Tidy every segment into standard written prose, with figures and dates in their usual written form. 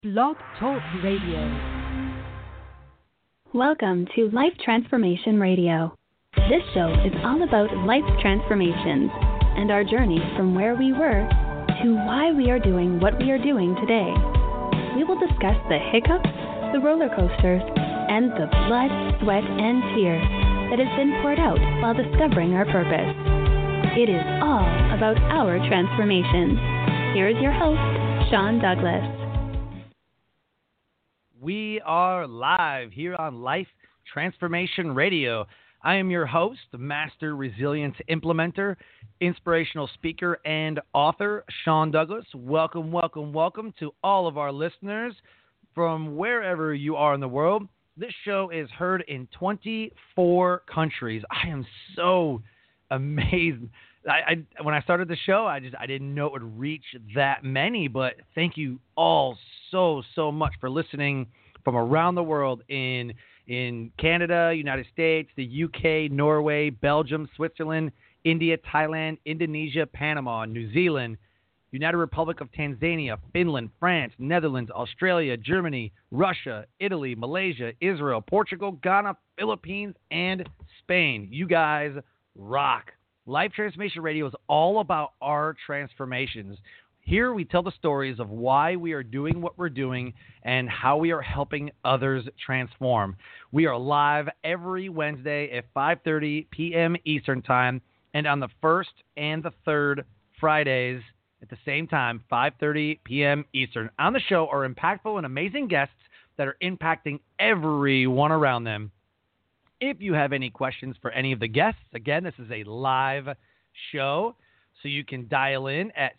Blog Talk Radio. Welcome to Life Transformation Radio. This show is all about life transformations and our journey from where we were to why we are doing what we are doing today. We will discuss the hiccups, the roller coasters, and the blood, sweat, and tears that has been poured out while discovering our purpose. It is all about our transformations. Here is your host, Sean Douglas. We are live here on Life Transformation Radio. I am your host, Master Resilience Implementer, inspirational speaker, and author, Sean Douglas. Welcome, welcome, welcome to all of our listeners from wherever you are in the world. This show is heard in 24 countries. I am so amazed. When I started the show, I didn't know it would reach that many, but thank you all so much for listening from around the world in Canada, United States, the UK, Norway, Belgium, Switzerland, India, Thailand, Indonesia, Panama, New Zealand, United Republic of Tanzania, Finland, France, Netherlands, Australia, Germany, Russia, Italy, Malaysia, Israel, Portugal, Ghana, Philippines, and Spain. You guys rock. Life Transformation Radio is all about our transformations. Here we tell the stories of why we are doing what we're doing and how we are helping others transform. We are live every Wednesday at 5:30 p.m. Eastern Time and on the first and the third Fridays at the same time, 5:30 p.m. Eastern. On the show are impactful and amazing guests that are impacting everyone around them. If you have any questions for any of the guests, again, this is a live show, so you can dial in at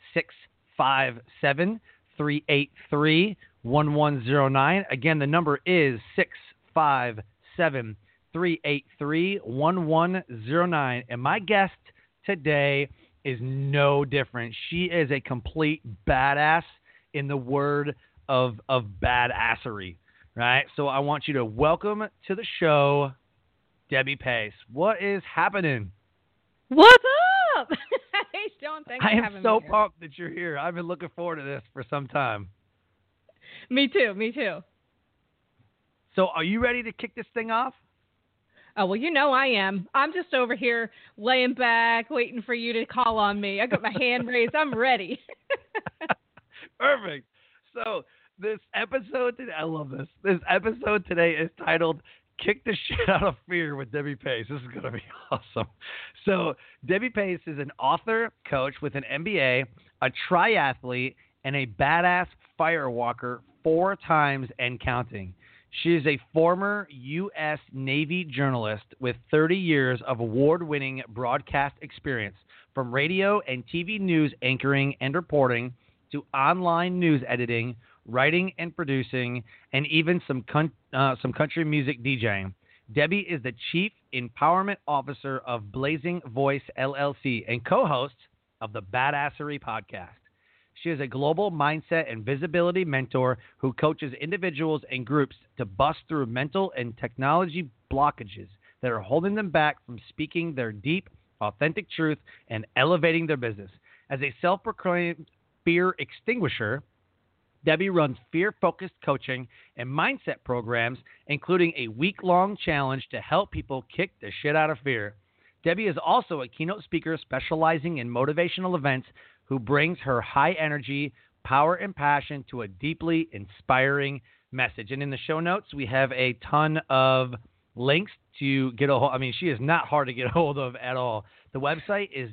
657-383-1109. Again, the number is 657-383-1109. And my guest today is no different. She is a complete badass in the word of badassery, right? So I want you to welcome to the show Debbie Pace. What is happening? What's up? Hey, Sean, thanks for having me. I am so pumped that you're here. I've been looking forward to this for some time. Me too. So are you ready to kick this thing off? Oh, well, you know I am. I'm just over here laying back, waiting for you to call on me. I got my hand raised. I'm ready. Perfect. So this episode today, I love this. This episode today is titled Kick the Shit Out of Fear with Debbie Pace. This is going to be awesome. So Debbie Pace is an author, coach with an MBA, a triathlete, and a badass firewalker 4 times and counting. She is a former U.S. Navy journalist with 30 years of award-winning broadcast experience, from radio and TV news anchoring and reporting to online news editing, writing and producing, and even some country music DJing. Debbie is the Chief Empowerment Officer of Blazing Voice LLC and co-host of the Badassery podcast. She is a global mindset and visibility mentor who coaches individuals and groups to bust through mental and technology blockages that are holding them back from speaking their deep, authentic truth and elevating their business. As a self-proclaimed fear extinguisher, Debbie runs fear-focused coaching and mindset programs, including a week-long challenge to help people kick the shit out of fear. Debbie is also a keynote speaker specializing in motivational events who brings her high energy, power, and passion to a deeply inspiring message. And in the show notes, we have a ton of links to get a hold. I mean, she is not hard to get a hold of at all. The website is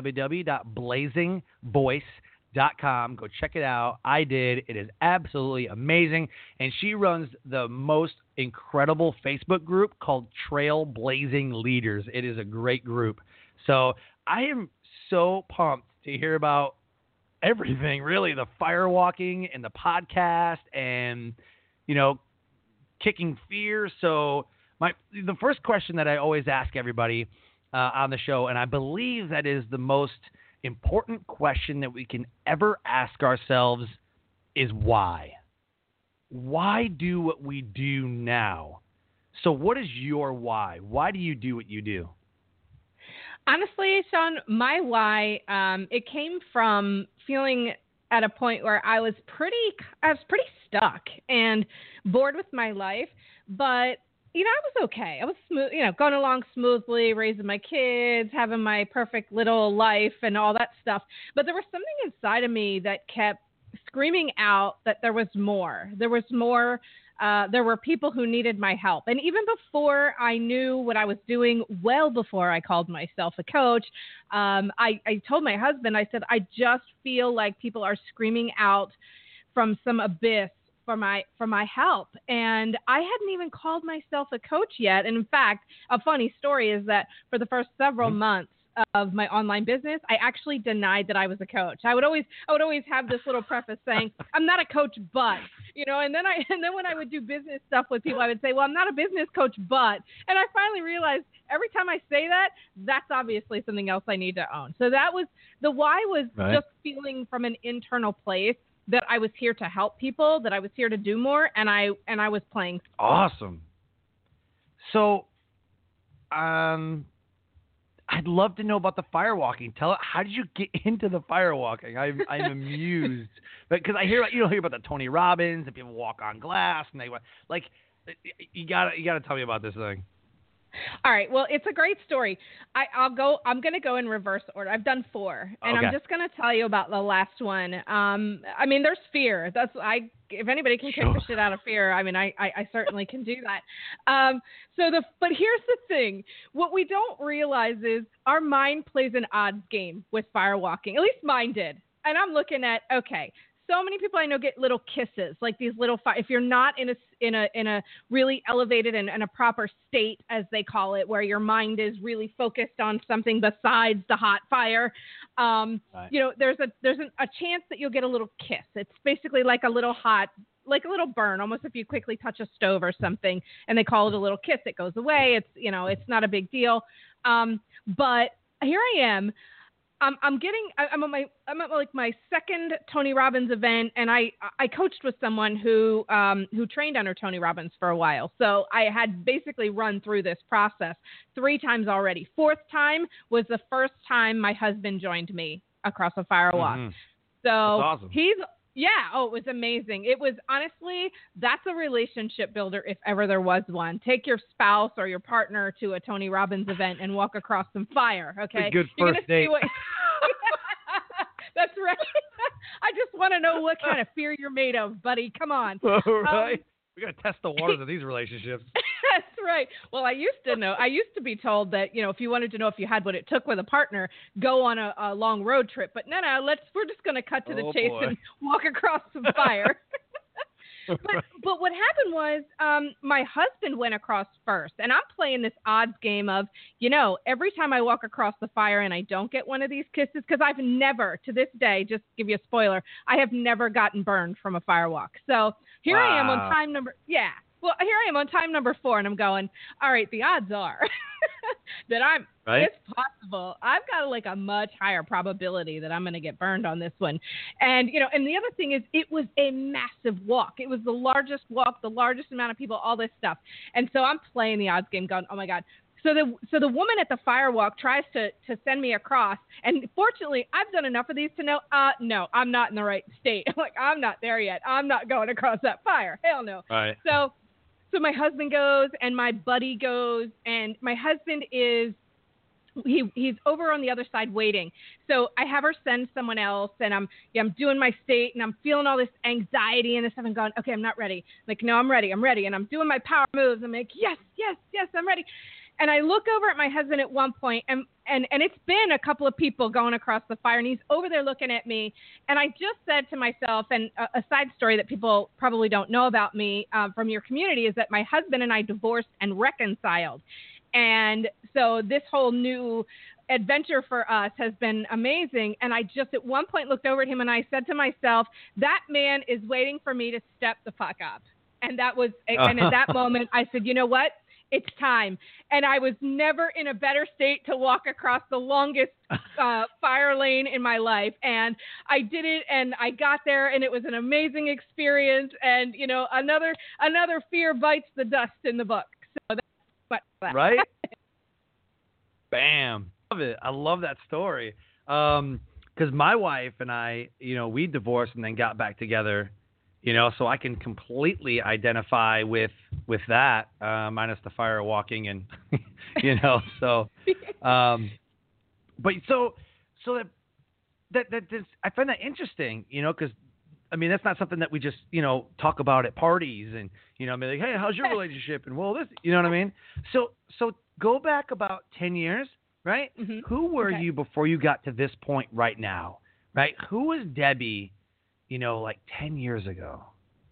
www.blazingvoice.com. Go check it out. I did. It is absolutely amazing. And she runs the most incredible Facebook group called Trailblazing Leaders. It is a great group. So I am so pumped to hear about everything, really, the firewalking and the podcast and, kicking fear. So the first question that I always ask everybody on the show, and I believe that is the most important question that we can ever ask ourselves, is why? Why do what we do now? So what is your why? Why do you do what you do? Honestly, Sean, my why, it came from feeling at a point where I was pretty stuck and bored with my life, but I was okay. I was smooth, going along smoothly, raising my kids, having my perfect little life and all that stuff. But there was something inside of me that kept screaming out that there was more. There was more. There were people who needed my help. And even before I knew what I was doing, well before I called myself a coach, I told my husband, I said, I just feel like people are screaming out from some abyss for my help. And I hadn't even called myself a coach yet. And in fact, a funny story is that for the first several months of my online business, I actually denied that I was a coach. I would always have this little preface saying, I'm not a coach, but, and then when I would do business stuff with people, I would say, well, I'm not a business coach, but, and I finally realized every time I say that, that's obviously something else I need to own. So that was, the why was right. Just feeling from an internal place that I was here to help people, that I was here to do more, and I was playing. Awesome. So, I'd love to know about the firewalking. How did you get into the firewalking? I'm amused because I hear about the Tony Robbins and people walk on glass and they like you gotta tell me about this thing. All right. Well, it's a great story. I'm going to go in reverse order. I've done 4, and okay. I'm just going to tell you about the last one. There's fear. If anybody can kick the shit out of fear, I certainly can do that. But here's the thing. What we don't realize is our mind plays an odds game with firewalking. At least mine did. And I'm looking at, okay, so many people I know get little kisses, like these little if you're not in a really elevated and a proper state, as they call it, where your mind is really focused on something besides the hot fire, right. There's a chance that you'll get a little kiss. It's basically like a little burn, almost if you quickly touch a stove or something, and they call it a little kiss. It goes away. It's not a big deal. But here I am. I'm at my second Tony Robbins event, and I coached with someone who trained under Tony Robbins for a while. So I had basically run through this process 3 times already. 4th time was the first time my husband joined me across a firewalk. Mm-hmm. So that's awesome. It was amazing. It was, honestly, that's a relationship builder if ever there was one. Take your spouse or your partner to a Tony Robbins event and walk across some fire, okay? It's a good first date. That's right. I just want to know what kind of fear you're made of, buddy. Come on. All right. We got to test the waters of these relationships. That's right. Well, I used to be told that, if you wanted to know if you had what it took with a partner, go on a long road trip. But no, we're just going to cut to the chase and walk across some fire. But what happened was my husband went across first, and I'm playing this odds game of, every time I walk across the fire and I don't get one of these kisses, because I've never, to this day, just to give you a spoiler, I have never gotten burned from a firewalk. So here I am on time number, Well, here I am on time number 4, and I'm going, all right, the odds are that it's possible. I've got like a much higher probability that I'm going to get burned on this one. And, and the other thing is it was a massive walk. It was the largest walk, the largest amount of people, all this stuff. And so I'm playing the odds game going, oh my God. So the woman at the firewalk tries to send me across. And fortunately, I've done enough of these to know, no, I'm not in the right state. I'm like, I'm not there yet. I'm not going across that fire. Hell no. Right. So my husband goes and my buddy goes, and my husband is, he's over on the other side waiting. So I have her send someone else, and I'm doing my state, and I'm feeling all this anxiety and this stuff, and going, okay, I'm not ready. I'm like, no, I'm ready. And I'm doing my power moves. I'm like, yes, I'm ready. And I look over at my husband at one point, and it's been a couple of people going across the fire, and he's over there looking at me. And I just said to myself, and a side story that people probably don't know about me from your community is that my husband and I divorced and reconciled. And so this whole new adventure for us has been amazing. And I just at one point looked over at him, and I said to myself, that man is waiting for me to step the fuck up. And that was, and at that moment, I said, you know what? It's time. And I was never in a better state to walk across the longest fire lane in my life. And I did it, and I got there, and it was an amazing experience. And, another fear bites the dust in the book. So that's what that. Right? Bam. Love it. I love that story. Because because my wife and I, we divorced and then got back together, so I can completely identify with that, minus the fire walking and, so, but so that I find that interesting, because I mean, that's not something that we just, talk about at parties and, be like, hey, how's your relationship? And well, this, you know what I mean? So go back about 10 years, right? Mm-hmm. Who were you before you got to this point right now, right? Who was Debbie, like 10 years ago?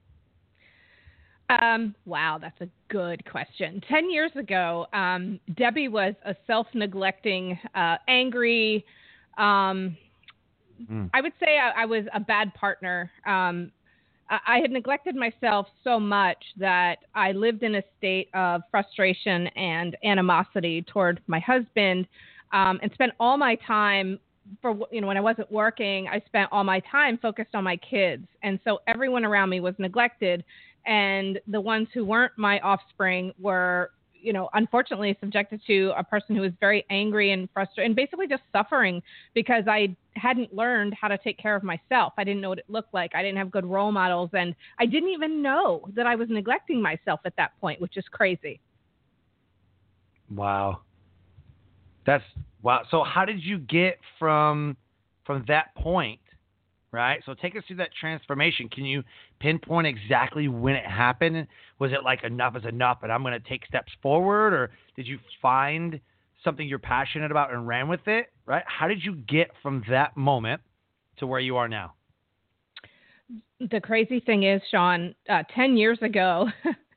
Wow, that's a good question. 10 years ago, Debbie was a self-neglecting, angry, I would say I was a bad partner. I had neglected myself so much that I lived in a state of frustration and animosity toward my husband, and spent all my time when I wasn't working, I spent all my time focused on my kids. And so everyone around me was neglected. And the ones who weren't my offspring were, unfortunately subjected to a person who was very angry and frustrated and basically just suffering because I hadn't learned how to take care of myself. I didn't know what it looked like. I didn't have good role models. And I didn't even know that I was neglecting myself at that point, which is crazy. Wow. Wow. So how did you get from that point, right? So take us through that transformation. Can you pinpoint exactly when it happened? Was it like enough is enough and I'm going to take steps forward? Or did you find something you're passionate about and ran with it, right? How did you get from that moment to where you are now? The crazy thing is, Sean, 10 years ago,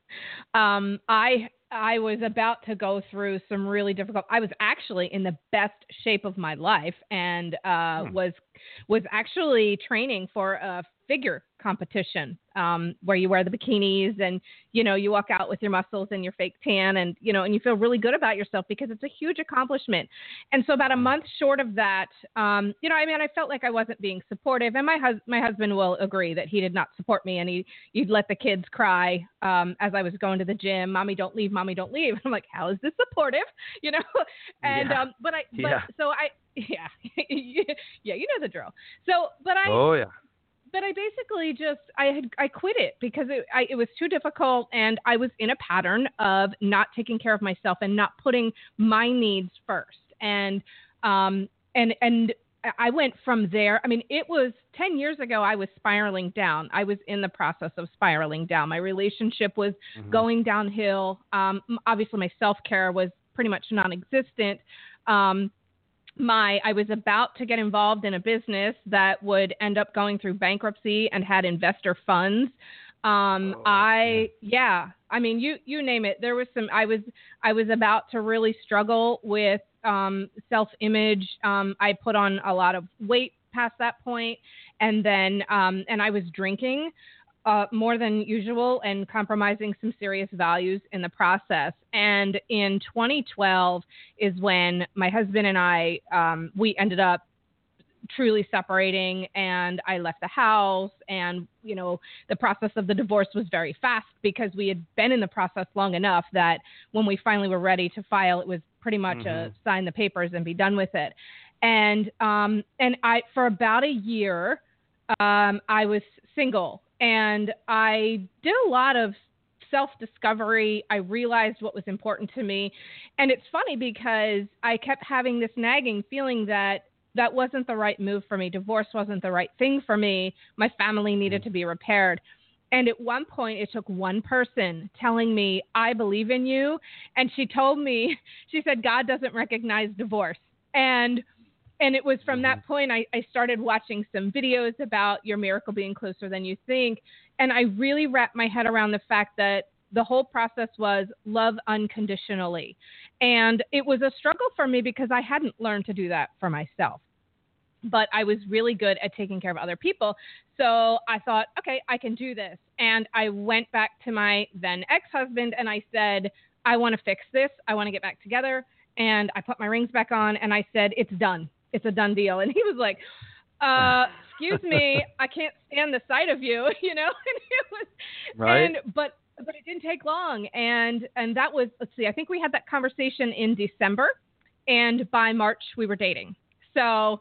I was about to go through some really difficult. I was actually in the best shape of my life and was actually training for a figure competition where you wear the bikinis and, you walk out with your muscles and your fake tan and, and you feel really good about yourself because it's a huge accomplishment. And so about a month short of that, I felt like I wasn't being supportive. And my husband will agree that he did not support me. And he'd let the kids cry as I was going to the gym. Mommy, don't leave. Mommy, don't leave. I'm like, how is this supportive? And, yeah. Yeah, you know the drill. But I basically I quit it because it was too difficult and I was in a pattern of not taking care of myself and not putting my needs first. And I went from there. I mean, it was 10 years ago, I was spiraling down. I was in the process of spiraling down. My relationship was going downhill. Obviously my self-care was pretty much non-existent. I was about to get involved in a business that would end up going through bankruptcy and had investor funds. You name it. There was I was about to really struggle with self-image. I put on a lot of weight past that point, and then and I was drinking more than usual and compromising some serious values in the process. And in 2012 is when my husband and I, we ended up truly separating, and I left the house, and, the process of the divorce was very fast because we had been in the process long enough that when we finally were ready to file, it was pretty much sign the papers and be done with it. And I, for about a year, I was single. And I did a lot of self-discovery. I realized what was important to me. And it's funny because I kept having this nagging feeling that wasn't the right move for me. Divorce wasn't the right thing for me. My family needed to be repaired. And at one point, it took one person telling me, I believe in you. And she told me, she said, God doesn't recognize divorce. And it was from that point I started watching some videos about your miracle being closer than you think. And I really wrapped my head around the fact that the whole process was love unconditionally. And it was a struggle for me because I hadn't learned to do that for myself. But I was really good at taking care of other people. So I thought, okay, I can do this. And I went back to my then ex-husband and I said, I want to fix this. I want to get back together. And I put my rings back on and I said, it's done. It's a done deal. And he was like, excuse me, I can't stand the sight of you, And it was, right. But it didn't take long. And that was, let's see, I think we had that conversation in December, and by March we were dating. So,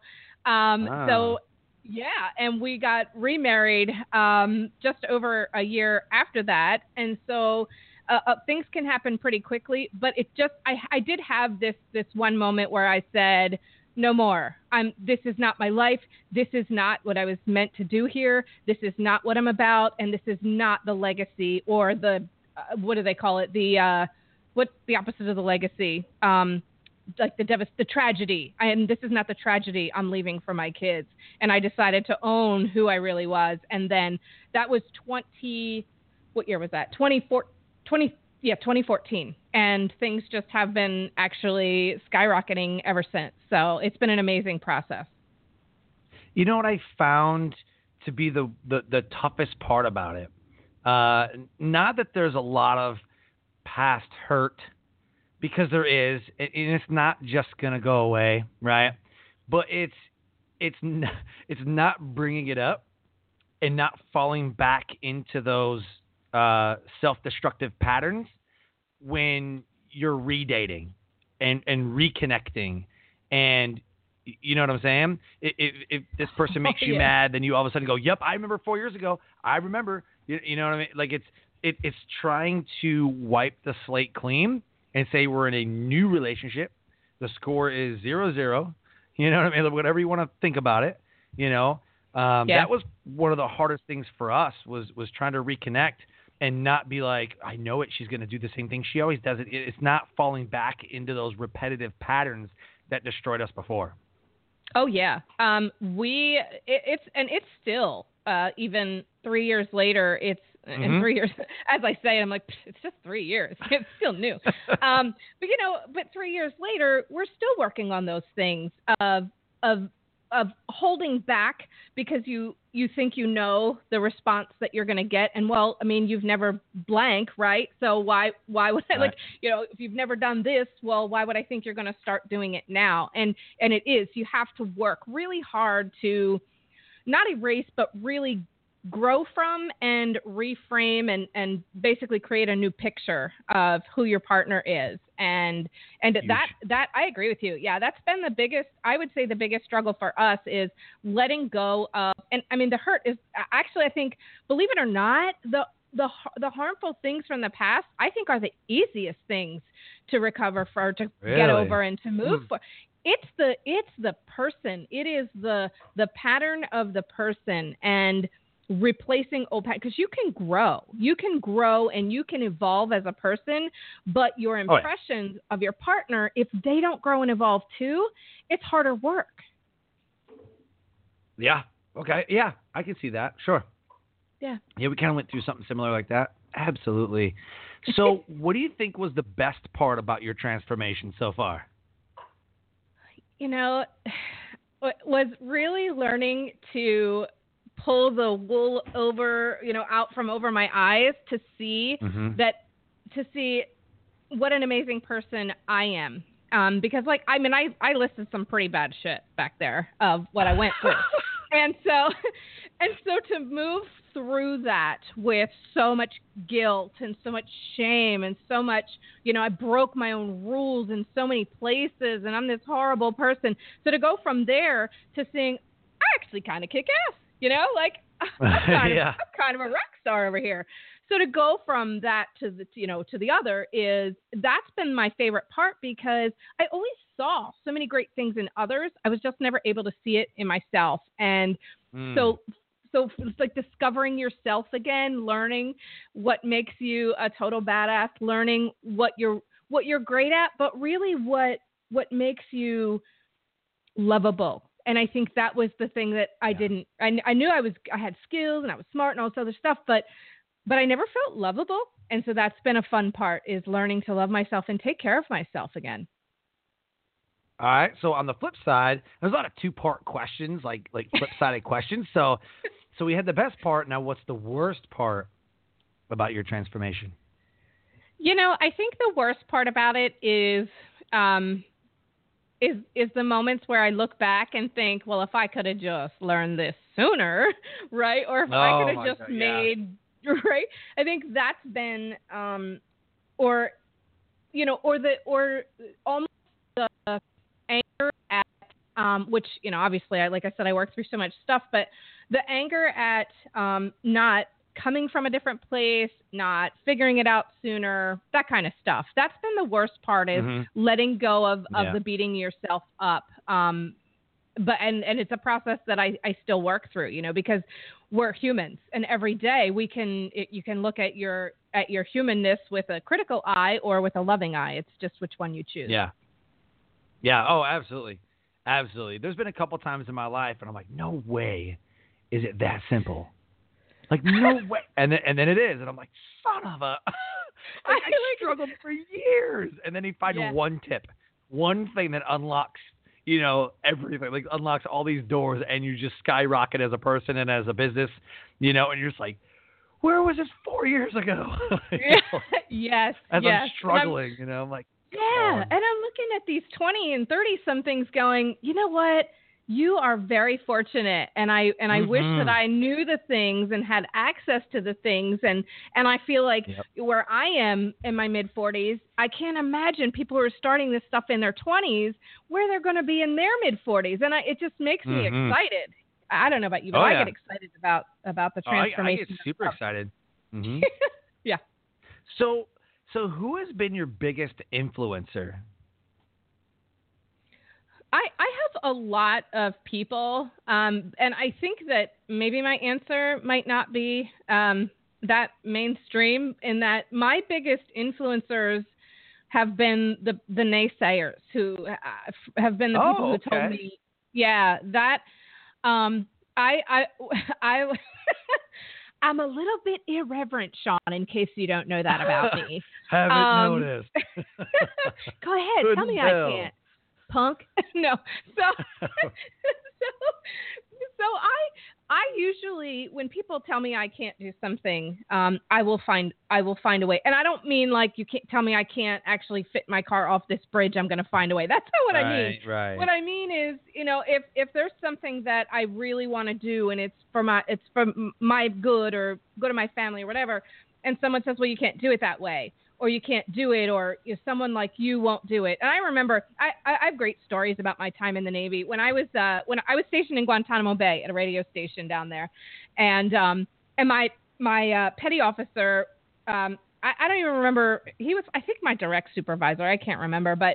So yeah, and we got remarried just over a year after that, and so things can happen pretty quickly. But it just I did have this one moment where I said, no more. This is not my life. This is not what I was meant to do here. This is not what I'm about, and this is not the legacy or the what do they call it? What's the opposite of the legacy? Like the tragedy. And this is not the tragedy I'm leaving for my kids. And I decided to own who I really was. And then that was what year was that? 2014. And things just have been actually skyrocketing ever since. So it's been an amazing process. You know what I found to be the toughest part about it? Not that there's a lot of past hurt, because there is, and it's not just going to go away, right? But it's not bringing it up and not falling back into those self-destructive patterns when you're redating and reconnecting, and you know what I'm saying? If this person makes you mad, then you all of a sudden go, "Yep, I remember 4 years ago. I remember." You know what I mean? Like it's trying to wipe the slate clean and say we're in a new relationship. The score is 0-0. You know what I mean? Whatever you want to think about it. You know, that was one of the hardest things for us was trying to reconnect and not be like, I know it. She's going to do the same thing she always does. It's not falling back into those repetitive patterns that destroyed us before. Oh yeah. It's still even 3 years later. It's in 3 years, as I say, I'm like, it's just 3 years. It's still new. But 3 years later, we're still working on those things of holding back because you think you know the response that you're going to get. And well, I mean, you've never blank, right? So why would I if you've never done this, well, why would I think you're going to start doing it now? And it is, you have to work really hard to not erase, but really grow from and reframe and basically create a new picture of who your partner is. And that I agree with you. Yeah, that's been the biggest struggle for us is letting go of, and I mean, the hurt is actually, I think, believe it or not, the harmful things from the past, I think, are the easiest things to recover for, to get over and to move for. It's the person. It is the pattern of the person and replacing old patterns, because you can grow and you can evolve as a person, but your impressions of your partner, if they don't grow and evolve too, it's harder work. Yeah. Okay. Yeah, I can see that. Sure. Yeah. Yeah, we kind of went through something similar like that. Absolutely. So what do you think was the best part about your transformation so far? You know, was really learning to pull the wool out from over my eyes to see to see what an amazing person I am. Because I listed some pretty bad shit back there of what I went through. and so to move through that with so much guilt and so much shame and so much, I broke my own rules in so many places and I'm this horrible person. So to go from there to seeing I actually kind of kick ass. I'm kind of a rock star over here. So to go from that to the other that's been my favorite part, because I always saw so many great things in others. I was just never able to see it in myself. And so it's like discovering yourself again, learning what makes you a total badass, learning what you're great at, but really what makes you lovable. And I think that was the thing that I didn't. I knew I had skills and I was smart and all this other stuff, but I never felt lovable. And so that's been a fun part, is learning to love myself and take care of myself again. All right. So on the flip side, there's a lot of 2-part questions, like flip-sided questions. So we had the best part. Now, what's the worst part about your transformation? I think the worst part about it is the moments where I look back and think, well, if I could have just learned this sooner, right? Or if I could have just made, right? I think that's been, or almost the anger at which, obviously, like I said, I work through so much stuff, but the anger at not coming from a different place, not figuring it out sooner, that kind of stuff. That's been the worst part, is letting go of the beating yourself up. But it's a process that I still work through, because we're humans, and every day you can look at your humanness with a critical eye or with a loving eye. It's just which one you choose. Yeah. Yeah. Oh, absolutely. Absolutely. There's been a couple times in my life and I'm like, no way is it that simple. Like, no way. And then it is. And I'm like, son of a, I struggled for years. And then you find one tip, one thing that unlocks, everything, like unlocks all these doors, and you just skyrocket as a person and as a business, and you're just like, where was this 4 years ago? Yes. As I'm struggling, I'm like, yeah. And I'm looking at these 20 and 30 some things going, you know what? You are very fortunate, and I wish that I knew the things and had access to the things, and I feel like where I am in my mid 40s, I can't imagine people who are starting this stuff in their 20s where they're going to be in their mid 40s, and it just makes me excited. I don't know about you, but I get excited about the transformation. I get super excited. Mm-hmm. Yeah. So who has been your biggest influencer? I have a lot of people, and I think that maybe my answer might not be that mainstream, in that my biggest influencers have been the naysayers, who have been the people who told me, that I'm a little bit irreverent, Sean, in case you don't know that about me. Haven't noticed. Go ahead. Tell me I can't. Punk. No. So I usually, when people tell me I can't do something, I will find a way. And I don't mean like you can't tell me I can't actually fit my car off this bridge. I'm going to find a way. That's not what I mean. Right. What I mean is, if there's something that I really want to do, and it's for my good or good of my family or whatever, and someone says, well, you can't do it that way, or you can't do it, or someone like you won't do it. And I remember, I have great stories about my time in the Navy. When I was stationed in Guantanamo Bay at a radio station down there, and my petty officer, I don't even remember, he was, I think, my direct supervisor. I can't remember, but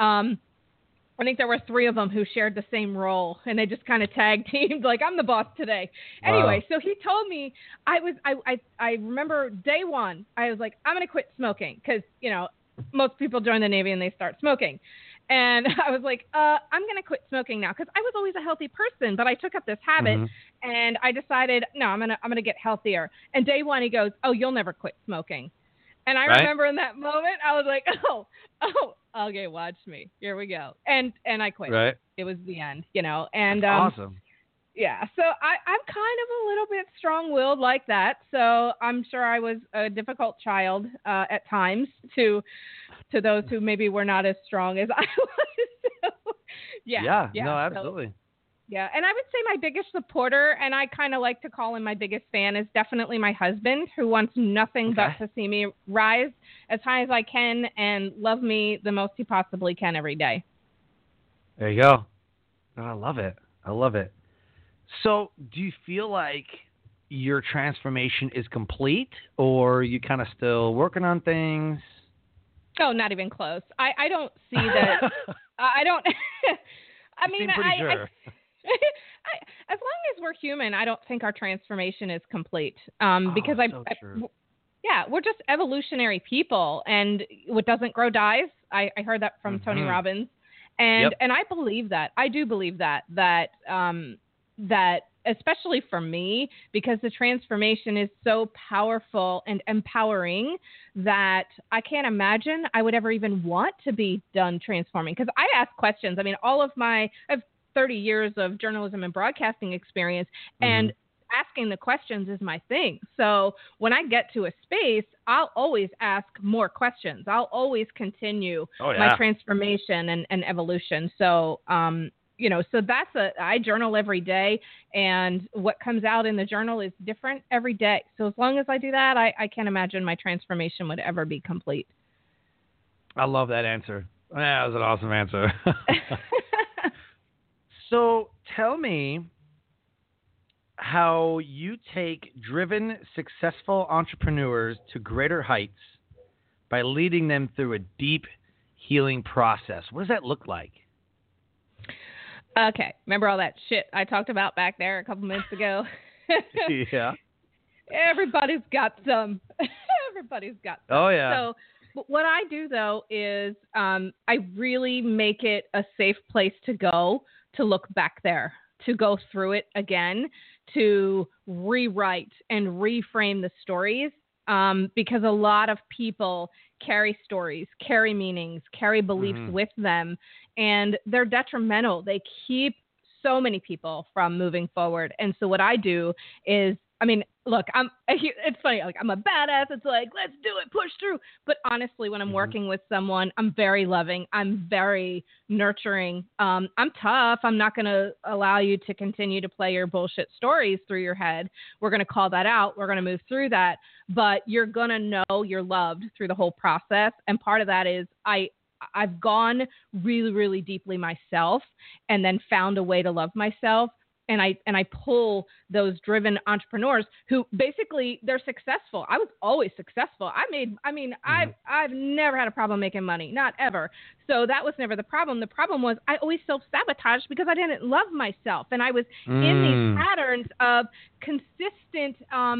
I think there were 3 of them who shared the same role, and they just kind of tag teamed, like, I'm the boss today. Wow. Anyway, so he told me, I remember day one, I was like, I'm going to quit smoking, because, most people join the Navy and they start smoking. And I was like, I'm going to quit smoking now, because I was always a healthy person, but I took up this habit, and I decided, no, I'm going to get healthier. And day one, he goes, oh, you'll never quit smoking. And I remember in that moment, I was like, oh, okay, watch me. Here we go. And I quit. Right. It was the end, and that's awesome. Yeah. So I'm kind of a little bit strong-willed like that. So I'm sure I was a difficult child at times to those who maybe were not as strong as I was. So, yeah. No, absolutely. So, yeah, and I would say my biggest supporter, and I kind of like to call him my biggest fan, is definitely my husband, who wants nothing but to see me rise as high as I can and love me the most he possibly can every day. There you go. Oh, I love it. So do you feel like your transformation is complete, or are you kind of still working on things? Oh, not even close. I don't see that. I don't. I mean, sure. As long as we're human, I don't think our transformation is complete. Because we're just evolutionary people, and what doesn't grow dies. I heard that from Tony Robbins, and I believe that. I do believe that especially for me, because the transformation is so powerful and empowering that I can't imagine I would ever even want to be done transforming. Because I ask questions. I mean, I have 30 years of journalism and broadcasting experience, and asking the questions is my thing. So when I get to a space, I'll always ask more questions. I'll always continue my transformation and evolution. So, so I journal every day, and what comes out in the journal is different every day. So as long as I do that, I can't imagine my transformation would ever be complete. I love that answer. That was an awesome answer. So tell me how you take driven, successful entrepreneurs to greater heights by leading them through a deep healing process. What does that look like? Okay. Remember all that shit I talked about back there a couple minutes ago? Yeah. Everybody's got some. Everybody's got some. Oh, yeah. So what I do, though, is I really make it a safe place to go, to look back there, to go through it again, to rewrite and reframe the stories, because a lot of people carry stories, carry meanings, carry beliefs with them, and they're detrimental. They keep so many people from moving forward. And so what I do is, I mean, look, it's funny, like I'm a badass. It's like, let's do it, push through. But honestly, when I'm working with someone, I'm very loving. I'm very nurturing. I'm tough. I'm not going to allow you to continue to play your bullshit stories through your head. We're going to call that out. We're going to move through that. But you're going to know you're loved through the whole process. And part of that is I've gone really, really deeply myself and then found a way to love myself. And I pull those driven entrepreneurs who basically they're successful. I was always successful. I've never had a problem making money, not ever. So that was never the problem. The problem was I always self-sabotaged because I didn't love myself. And I was in these patterns of consistent,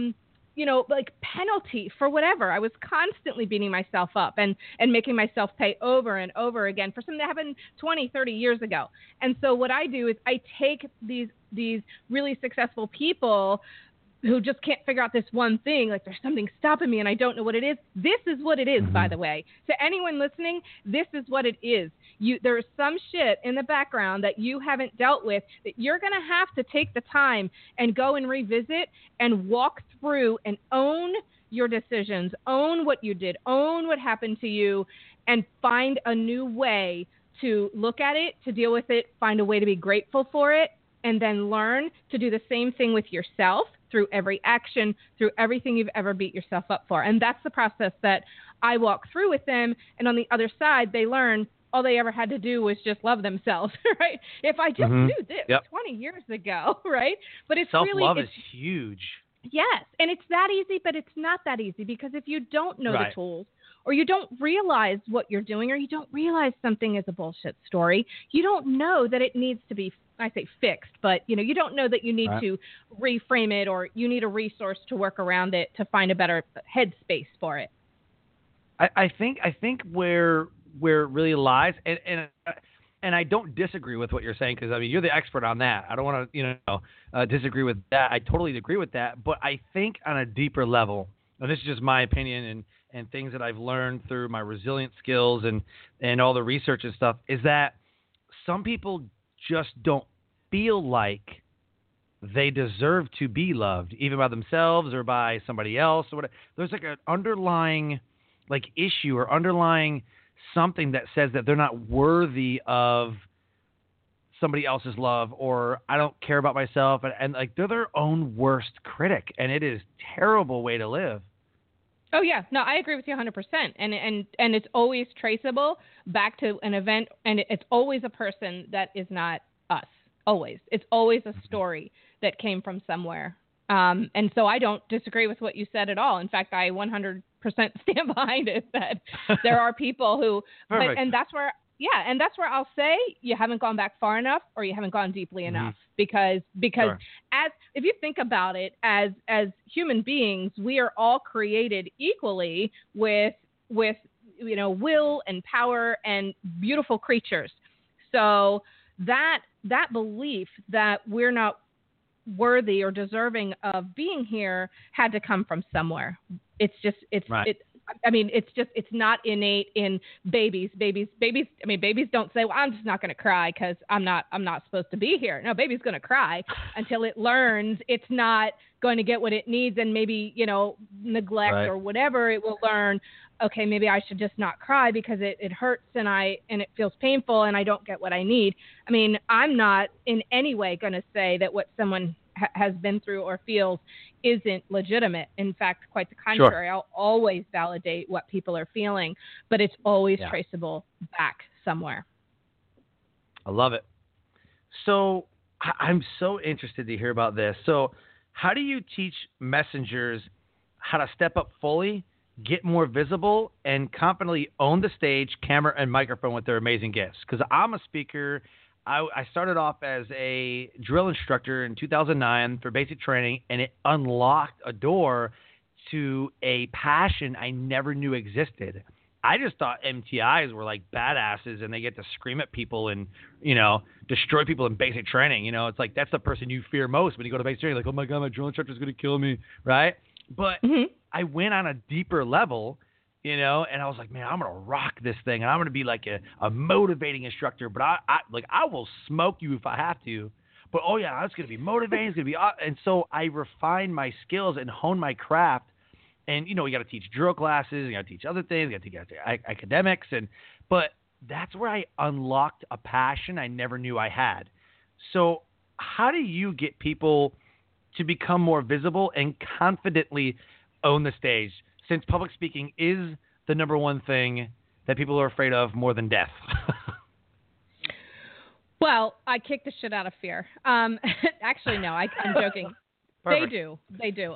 like penalty for whatever. I was constantly beating myself up and making myself pay over and over again for something that happened 20, 30 years ago. And so what I do is I take these really successful people who just can't figure out this one thing, like there's something stopping me and I don't know what it is. This is what it is, by the way. To anyone listening, this is what it is. There's some shit in the background that you haven't dealt with that you're going to have to take the time and go and revisit and walk through and own your decisions, own what you did, own what happened to you, and find a new way to look at it, to deal with it, find a way to be grateful for it, and then learn to do the same thing with yourself through every action, through everything you've ever beat yourself up for. And that's the process that I walk through with them. And on the other side, they learn all they ever had to do was just love themselves, right? If I just knew this 20 years ago, right? But it's self-love is huge. Yes. And it's that easy, but it's not that easy because if you don't know the tools, or you don't realize what you're doing, or you don't realize something is a bullshit story, you don't know that it needs to be, I say fixed, but you don't know that you need to reframe it, or you need a resource to work around it to find a better headspace for it. I think where it really lies, and I don't disagree with what you're saying, because I mean you're the expert on that. I don't want to disagree with that. I totally agree with that. But I think on a deeper level, and this is just my opinion and things that I've learned through my resilience skills and all the research and stuff, is that some people just don't feel like they deserve to be loved, even by themselves or by somebody else or whatever. There's like an underlying issue or underlying something that says that they're not worthy of somebody else's love, or I don't care about myself, and like they're their own worst critic, and it is a terrible way to live. Oh yeah, no, I agree with you 100%, and it's always traceable back to an event, and it's always a person that is not us. Always, it's always a story that came from somewhere. And so I don't disagree with what you said at all. In fact, I 100% stand behind it. That there are people who, and that's where I'll say you haven't gone back far enough, or you haven't gone deeply enough, because as if you think about it, as human beings, we are all created equally with will and power and beautiful creatures. So that belief that we're not worthy or deserving of being here had to come from somewhere. It's not innate in babies. Babies don't say, well, I'm just not going to cry because I'm not supposed to be here. No, baby's going to cry until it learns it's not going to get what it needs, and maybe, neglect or whatever, it will learn, okay, maybe I should just not cry because it hurts and it feels painful and I don't get what I need. I mean, I'm not in any way going to say that what someone has been through or feels isn't legitimate. In fact, quite the contrary. Sure. I'll always validate what people are feeling, but it's always traceable back somewhere. I love it. So I'm so interested to hear about this. So how do you teach messengers how to step up fully, get more visible, and confidently own the stage, camera, and microphone with their amazing gifts? Because I'm a speaker. I started off as a drill instructor in 2009 for basic training, and it unlocked a door to a passion I never knew existed. I just thought MTIs were like badasses and they get to scream at people and, destroy people in basic training. It's like that's the person you fear most when you go to basic training. Like, oh my God, my drill instructor is going to kill me, right? But I went on a deeper level, and I was like, man, I'm going to rock this thing and I'm going to be like a motivating instructor. But I will smoke you if I have to. But, oh, yeah, it's going to be motivating. It's going to be – and so I refined my skills and honed my craft. And, you got to teach drill classes. You got to teach other things. You got to teach academics. But that's where I unlocked a passion I never knew I had. So how do you get people to become more visible and confidently own the stage, since public speaking is the number one thing that people are afraid of more than death? Well, I kick the shit out of fear. Actually, no, I'm joking. Perfect. They do.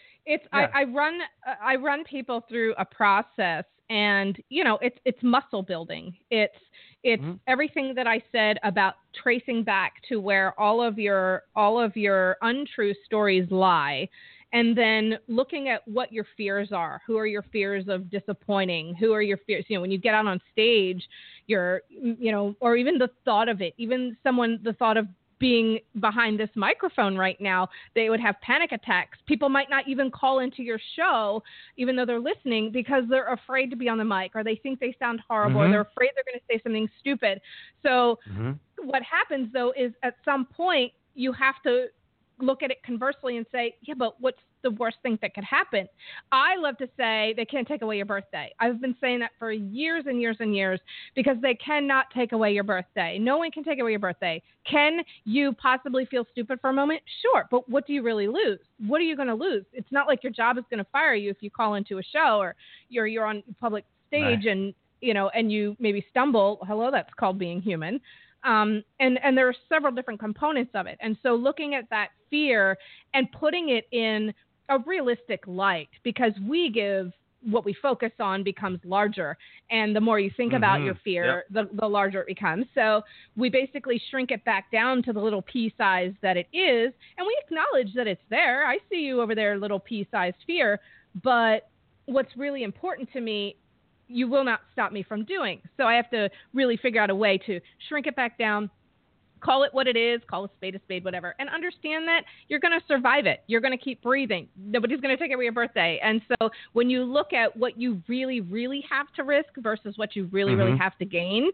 I run people through a process, and it's muscle building. It's everything that I said about tracing back to where all of your untrue stories lie, and then looking at what your fears are. Who are your fears of disappointing? Who are your fears? When you get out on stage, or even the thought of it, the thought of being behind this microphone right now, they would have panic attacks. People might not even call into your show, even though they're listening, because they're afraid to be on the mic, or they think they sound horrible, or they're afraid they're going to say something stupid. So what happens, though, is at some point you have to look at it conversely and say, yeah, but what's the worst thing that could happen? I love to say they can't take away your birthday. I've been saying that for years and years and years, because they cannot take away your birthday. No one can take away your birthday. Can you possibly feel stupid for a moment? Sure. But what do you really lose? What are you going to lose? It's not like your job is going to fire you if you call into a show, or you're on public stage and you maybe stumble. Hello, that's called being human. And there are several different components of it. And so looking at that fear and putting it in a realistic light, because what we focus on becomes larger. And the more you think about your fear, the larger it becomes. So we basically shrink it back down to the little pea size that it is. And we acknowledge that it's there. I see you over there, little pea-sized fear. But what's really important to me, you will not stop me from doing. So I have to really figure out a way to shrink it back down, call it what it is, call a spade, whatever, and understand that you're going to survive it. You're going to keep breathing. Nobody's going to take away your birthday. And so when you look at what you really, really have to risk versus what you really, really have to gain,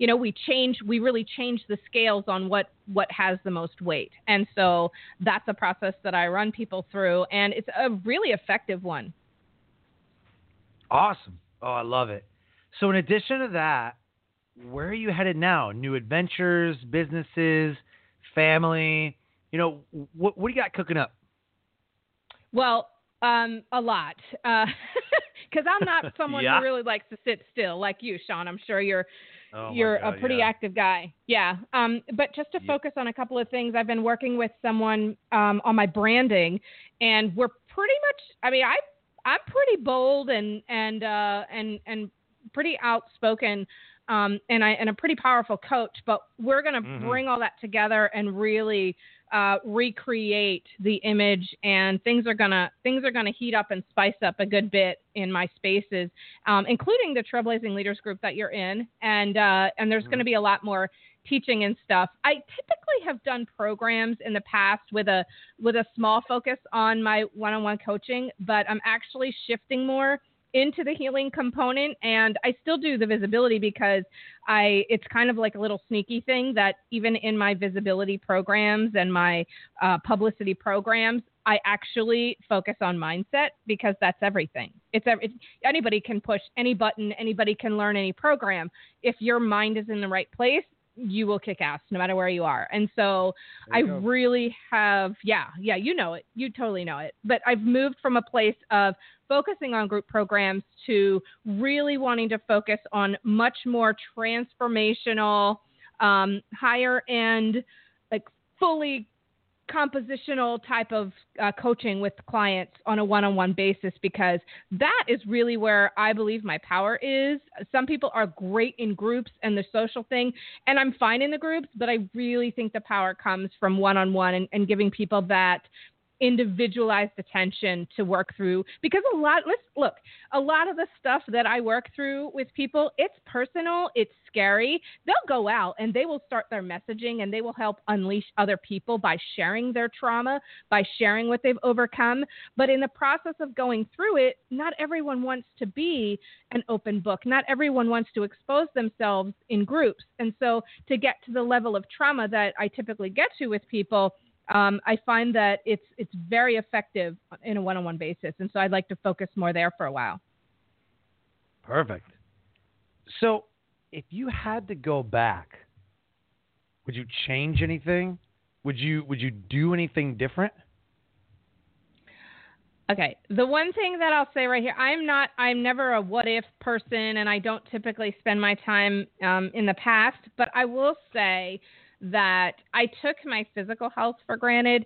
we really change the scales on what has the most weight. And so that's a process that I run people through, and it's a really effective one. Awesome. Oh, I love it. So in addition to that, where are you headed now? New adventures, businesses, family? What do you got cooking up? Well, a lot. Because I'm not someone who really likes to sit still like you, Sean. I'm sure you're a pretty active guy. Yeah. But just to focus on a couple of things, I've been working with someone on my branding, and we're pretty much, I'm pretty bold and pretty outspoken, and a pretty powerful coach. But we're going to bring all that together and really recreate the image, and things are gonna heat up and spice up a good bit in my spaces, including the Trailblazing Leaders group that you're in, and there's going to be a lot more teaching and stuff. I typically have done programs in the past with a small focus on my one-on-one coaching, but I'm actually shifting more into the healing component, and I still do the visibility because it's kind of like a little sneaky thing that even in my visibility programs and my publicity programs, I actually focus on mindset, because that's everything. Anybody can push any button, anybody can learn any program. If your mind is in the right place, you will kick ass no matter where you are. And so I really have, you know it. You totally know it. But I've moved from a place of focusing on group programs to really wanting to focus on much more transformational, higher end, like fully compositional type of coaching with clients on a one-on-one basis, because that is really where I believe my power is. Some people are great in groups and the social thing, and I'm fine in the groups, but I really think the power comes from one-on-one and giving people that individualized attention to work through, because a lot of the stuff that I work through with people, it's personal, it's scary. They'll go out and they will start their messaging and they will help unleash other people by sharing their trauma, by sharing what they've overcome. But in the process of going through it, not everyone wants to be an open book. Not everyone wants to expose themselves in groups. And so to get to the level of trauma that I typically get to with people, I find that it's very effective in a one-on-one basis. And so I'd like to focus more there for a while. Perfect. So if you had to go back, would you change anything? Would you do anything different? Okay. The one thing that I'll say right here, I'm never a what if person, and I don't typically spend my time in the past, but I will say that I took my physical health for granted.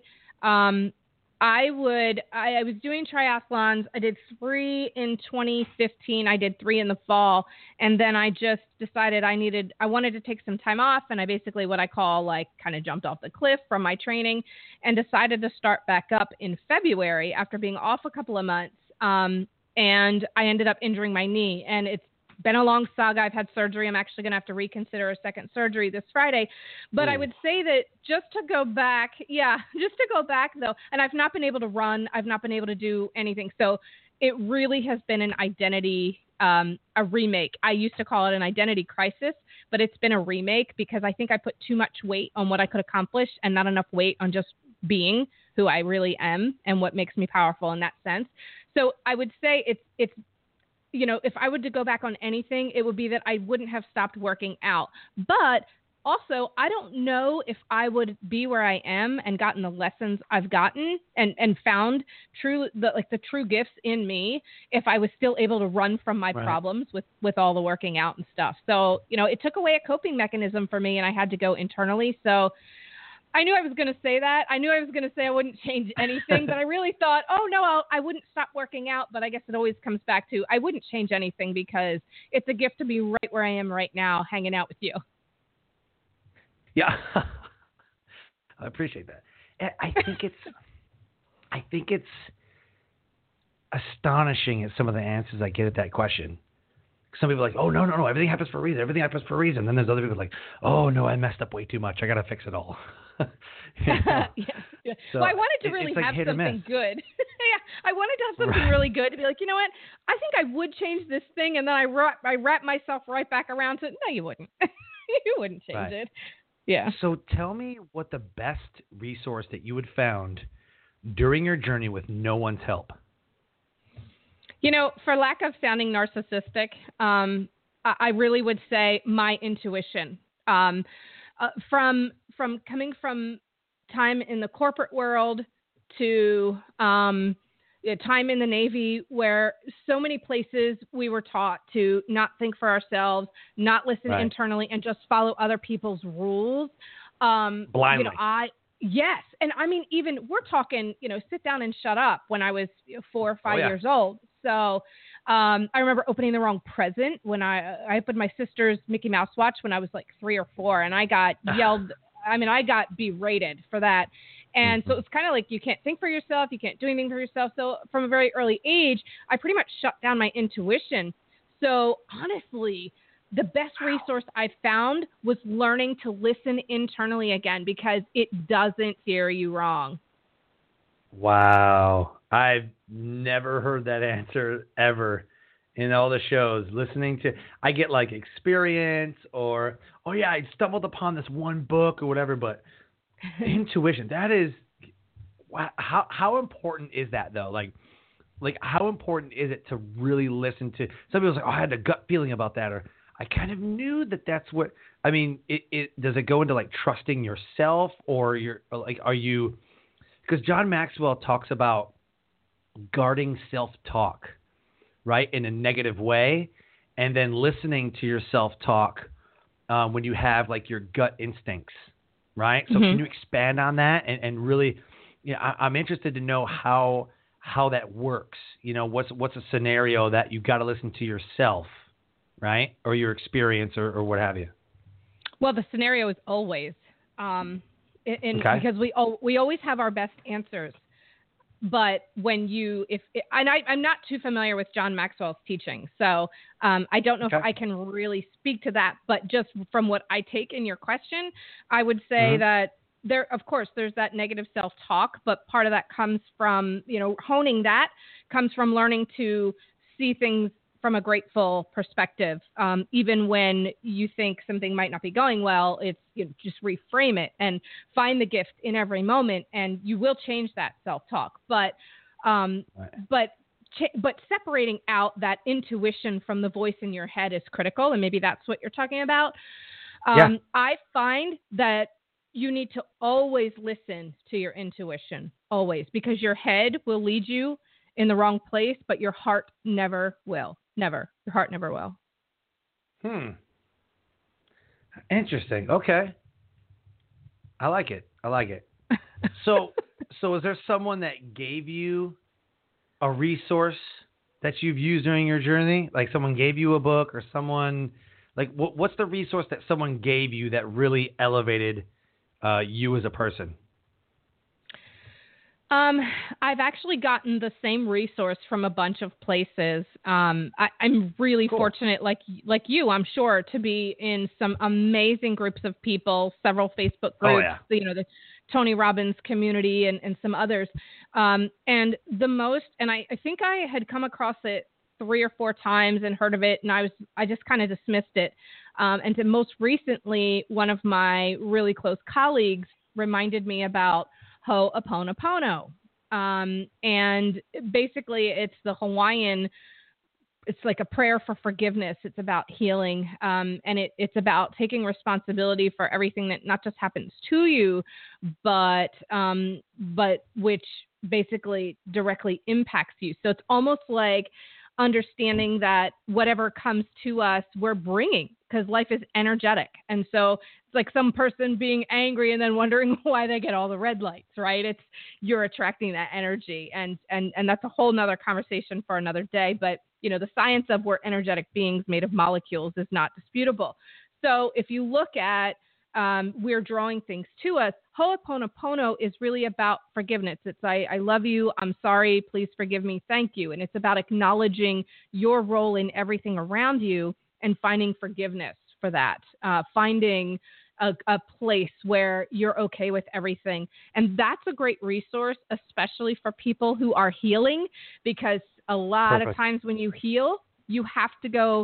I was doing triathlons. I did 3 in 2015. I did 3 in the fall. And then I just decided I wanted to take some time off. And I basically, what I call, like, kind of jumped off the cliff from my training and decided to start back up in February after being off a couple of months. And I ended up injuring my knee, and it's been a long saga. I've had surgery. I'm actually going to have to reconsider a second surgery this Friday. But I would say that just to go back though, and I've not been able to run. I've not been able to do anything. So it really has been an identity, a remake. I used to call it an identity crisis, but it's been a remake because I think I put too much weight on what I could accomplish and not enough weight on just being who I really am and what makes me powerful in that sense. So I would say it's, you know, if I were to go back on anything, it would be that I wouldn't have stopped working out. But also, I don't know if I would be where I am and gotten the lessons I've gotten and found the true gifts in me if I was still able to run from my problems with all the working out and stuff. So, you know, it took away a coping mechanism for me, and I had to go internally. So I knew I was going to say that. I knew I was going to say I wouldn't change anything, but I really thought, oh, no, I wouldn't stop working out. But I guess it always comes back to I wouldn't change anything because it's a gift to be right where I am right now, hanging out with you. Yeah, I appreciate that. I think it's astonishing at some of the answers I get at that question. Some people are like, oh, no, everything happens for a reason. Everything happens for a reason. Then there's other people like, oh, no, I messed up way too much. I got to fix it all. Yeah. So well, I wanted to really have something good. Yeah, I wanted to have something really good to be like, you know what? I think I would change this thing, and then I wrap myself right back around to, no, you wouldn't. You wouldn't change it. Yeah. So tell me what the best resource that you had found during your journey with no one's help. You know, for lack of sounding narcissistic, I really would say my intuition. From coming from time in the corporate world to time in the Navy, where so many places we were taught to not think for ourselves, not listen internally, and just follow other people's rules. Blindly. You know, yes. And I mean, even we're talking, you know, sit down and shut up when I was 4 or 5 years old. So I remember opening the wrong present when I opened my sister's Mickey Mouse watch when I was like 3 or 4, and I got yelled. I mean, I got berated for that. And so it's kind of like you can't think for yourself. You can't do anything for yourself. So from a very early age, I pretty much shut down my intuition. So honestly, the best resource I found was learning to listen internally again, because it doesn't steer you wrong. Wow. I've never heard that answer ever in all the shows. I get like experience or, oh yeah, I stumbled upon this one book or whatever, but intuition, that is, how important is that though? Like how important is it to really listen to, some people's like, oh, I had a gut feeling about that, or I kind of knew that's what, I mean, does it go into like trusting yourself, or are you, because John Maxwell talks about guarding self-talk, right, in a negative way, and then listening to your self-talk when you have like your gut instincts, right? So Mm-hmm. can you expand on that and really, I'm interested to know how that works. What's a scenario that you've got to listen to yourself, right? Or your experience or what have you. Well, the scenario is always, because we always have our best answers. But when I'm not too familiar with John Maxwell's teaching, so I don't know if I can really speak to that. But just from what I take in your question, I would say that there's that negative self-talk, but part of that comes from, honing that comes from learning to see things from a grateful perspective. Even when you think something might not be going well, it's just reframe it and find the gift in every moment, and you will change that self-talk. But separating out that intuition from the voice in your head is critical, and maybe that's what you're talking about. I find that you need to always listen to your intuition, always, because your head will lead you in the wrong place, but your heart never will. Never. Your heart never will. Interesting. Okay. I like it. So is there someone that gave you a resource that you've used during your journey? Like someone gave you a book or someone, like what's the resource that someone gave you that really elevated you as a person? I've actually gotten the same resource from a bunch of places. I'm really fortunate, like you, I'm sure, to be in some amazing groups of people, several Facebook groups, the Tony Robbins community and some others. And I think I had come across it 3 or 4 times and heard of it, and I just kind of dismissed it. And to most recently, one of my really close colleagues reminded me about Ho'oponopono. And basically it's the Hawaiian, it's like a prayer for forgiveness. It's about healing. And it's about taking responsibility for everything that not just happens to you, but which basically directly impacts you. So it's almost like understanding that whatever comes to us, we're bringing, because life is energetic. And so it's like some person being angry and then wondering why they get all the red lights, right? You're attracting that energy. And that's a whole nother conversation for another day. But, the science of we're energetic beings made of molecules is not disputable. So if you look at we're drawing things to us, Ho'oponopono is really about forgiveness. It's I love you, I'm sorry, please forgive me, thank you. And it's about acknowledging your role in everything around you and finding forgiveness for that, finding a place where you're okay with everything. And that's a great resource, especially for people who are healing, because a lot of times when you heal, you have to go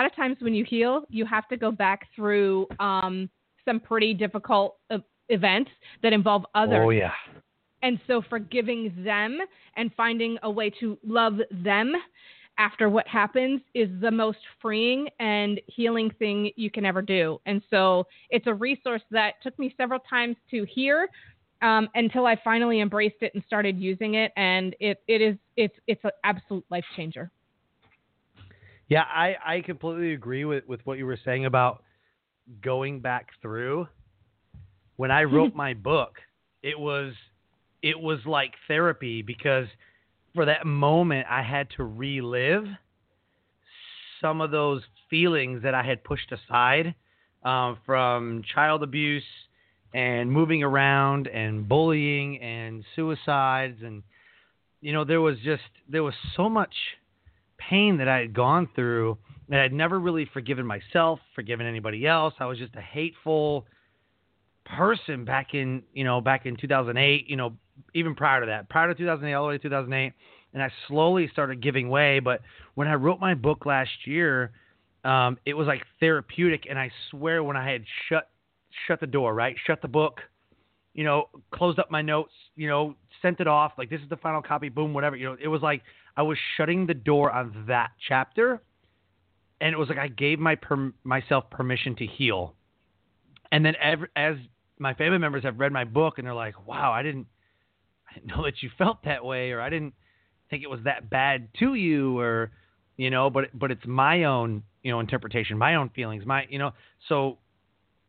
back through some pretty difficult events that involve others. Oh, yeah. And so forgiving them and finding a way to love them after what happens is the most freeing and healing thing you can ever do. And so it's a resource that took me several times to hear until I finally embraced it and started using it. And it's an absolute life changer. Yeah, I completely agree with what you were saying about going back through. When I wrote my book, it was like therapy, because for that moment I had to relive some of those feelings that I had pushed aside from child abuse and moving around and bullying and suicides. And, there was so much pain that I had gone through that I'd never really forgiven myself, forgiven anybody else. I was just a hateful person back in 2008, even prior to that, prior to 2008, all the way to 2008. And I slowly started giving way. But when I wrote my book last year, it was like therapeutic. And I swear, when I had shut the door, right, shut the book, closed up my notes, sent it off, like this is the final copy, boom, whatever, it was like I was shutting the door on that chapter. And it was like I gave myself permission to heal. And then as my family members have read my book and they're like, wow, I didn't know that you felt that way, or I didn't think it was that bad to you, or, but it's my own, interpretation, my own feelings, so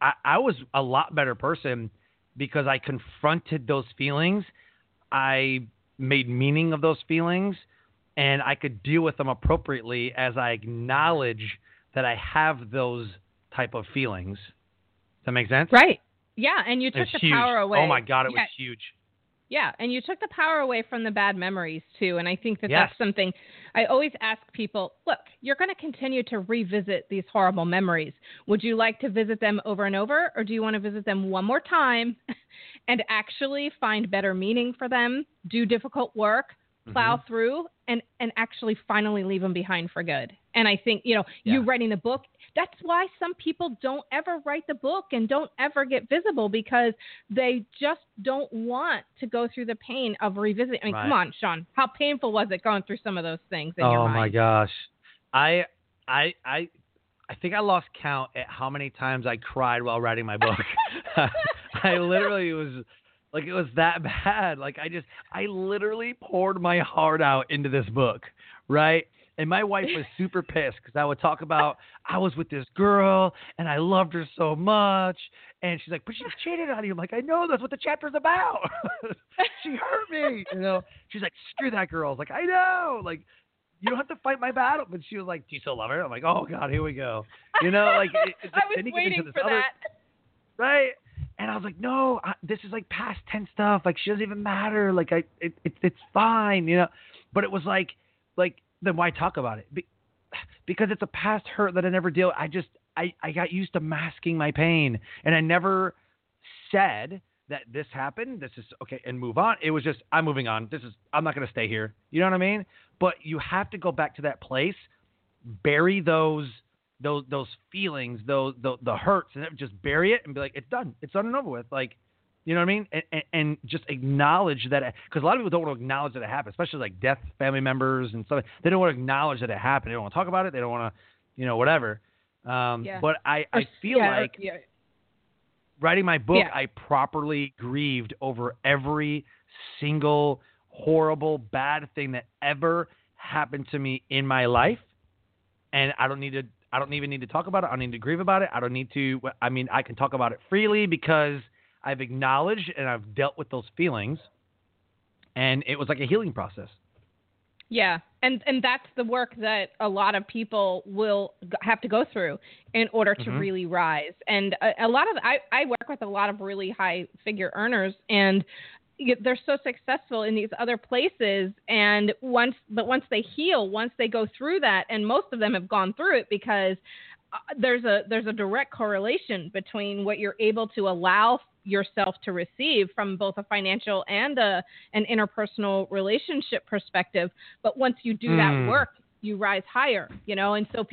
I was a lot better person because I confronted those feelings. I made meaning of those feelings, and I could deal with them appropriately as I acknowledge that I have those type of feelings. Does that make sense? Right. Yeah, and you took the huge. power away. Oh my God, it was huge. Yeah, and you took the power away from the bad memories too, and I think that Yes. that's something I always ask people, look, you're going to continue to revisit these horrible memories. Would you like to visit them over and over, or do you want to visit them one more time and actually find better meaning for them, do difficult work, plow through, and actually finally leave them behind for good? And I think, you writing the book, that's why some people don't ever write the book and don't ever get visible, because they just don't want to go through the pain of revisiting. I mean, come on, Sean, how painful was it going through some of those things in your mind? Oh my gosh. I think I lost count at how many times I cried while writing my book. I literally was like, it was that bad. Like I literally poured my heart out into this book, right? And my wife was super pissed because I would talk about I was with this girl and I loved her so much. And she's like, but she cheated on you. I'm like, I know, that's what the chapter's about. She hurt me. She's like, screw that girl. I was like, I know. Like, you don't have to fight my battle. But she was like, do you still love her? I'm like, oh God, here we go. I was waiting for that. Right. And I was like, no, this is like past tense stuff. Like, she doesn't even matter. Like, it's fine, But it was like, then why talk about it? Because it's a past hurt that I never deal with. I got used to masking my pain, and I never said that this happened. This is okay, and move on. It was just, I'm moving on. I'm not going to stay here. You know what I mean? But you have to go back to that place, bury those feelings, the hurts, and just bury it and be like, it's done. It's done and over with. Like, you know what I mean? And just acknowledge that, because a lot of people don't want to acknowledge that it happened, especially like death family members and stuff. They don't want to acknowledge that it happened. They don't want to talk about it. They don't want to, whatever. But I feel like writing my book, I properly grieved over every single horrible, bad thing that ever happened to me in my life. And I don't even need to talk about it. I don't need to grieve about it. I don't need to. I mean, I can talk about it freely because I've acknowledged and I've dealt with those feelings, and it was like a healing process. Yeah, and that's the work that a lot of people will have to go through in order to really rise. And a lot of I work with a lot of really high figure earners, and they're so successful in these other places. And once they heal, once they go through that, and most of them have gone through it because there's a direct correlation between what you're able to allow yourself to receive from both a financial and an interpersonal relationship perspective. But once you do that work, you rise higher, and so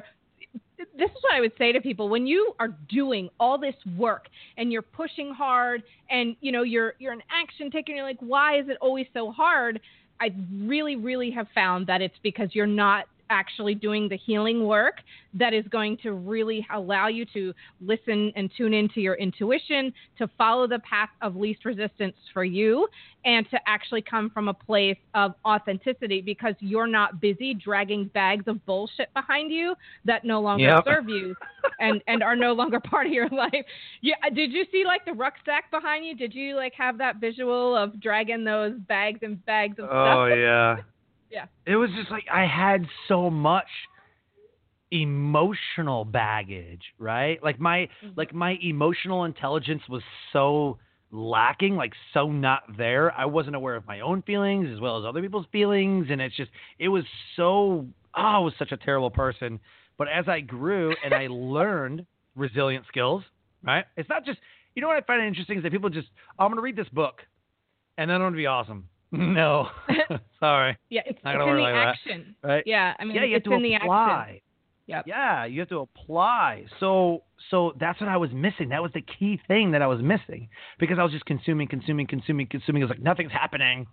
this is what I would say to people: when you are doing all this work and you're pushing hard and, you're an action taker, and you're like, why is it always so hard? I really, really have found that it's because you're not actually doing the healing work that is going to really allow you to listen and tune into your intuition, to follow the path of least resistance for you, and to actually come from a place of authenticity, because you're not busy dragging bags of bullshit behind you that no longer serve you and are no longer part of your life. Yeah. Did you see like the rucksack behind you? Did you like have that visual of dragging those bags and bags of stuff? Oh yeah. Yeah. It was just like I had so much emotional baggage, right? Like my emotional intelligence was so lacking, like so not there. I wasn't aware of my own feelings as well as other people's feelings, and I was such a terrible person. But as I grew and I learned resilient skills, right? It's not just, what I find interesting is that people just, I'm going to read this book and then I'm going to be awesome. No, sorry. Yeah, it's in the action, right? Yeah, I mean, you have it's to in the apply. action. Yep. Yeah, you have to apply. So that's what I was missing. That was the key thing that I was missing, because I was just consuming. It was like nothing's happening.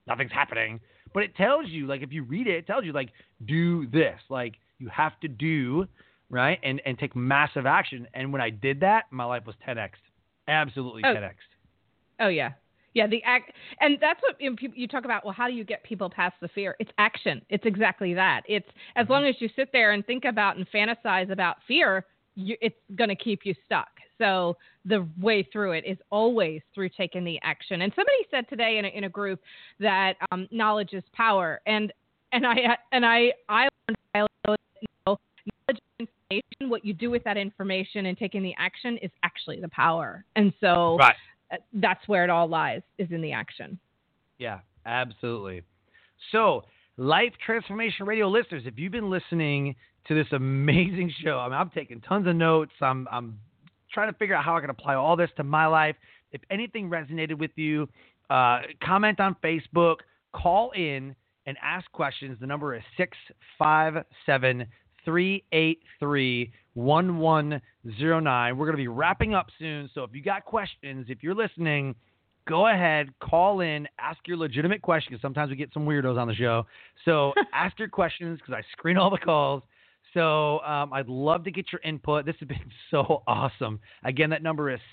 But it tells you, like, if you read it, it tells you, like, do this. Like, you have to do, right, and take massive action. And when I did that, my life was 10x. Absolutely 10x. Oh, yeah. Yeah, and that's what you talk about. Well, how do you get people past the fear? It's action. It's exactly that. It's as long as you sit there and think about and fantasize about fear, it's going to keep you stuck. so the way through it is always through taking the action. And somebody said today in a group that knowledge is power. And I learned, knowledge and information, what you do with that information and taking the action is actually the power. And so that's where it all lies, is in the action. Yeah, absolutely. So, Life Transformation Radio listeners, if you've been listening to this amazing show, I mean, I'm taking tons of notes. I'm trying to figure out how I can apply all this to my life. If anything resonated with you, comment on Facebook, call in and ask questions. The number is 657-383-1109. We're going to be wrapping up soon. So if you got questions, if you're listening, go ahead, call in, ask your legitimate question, because sometimes we get some weirdos on the show. So ask your questions, because I screen all the calls. So I'd love to get your input. This has been so awesome. Again, that number is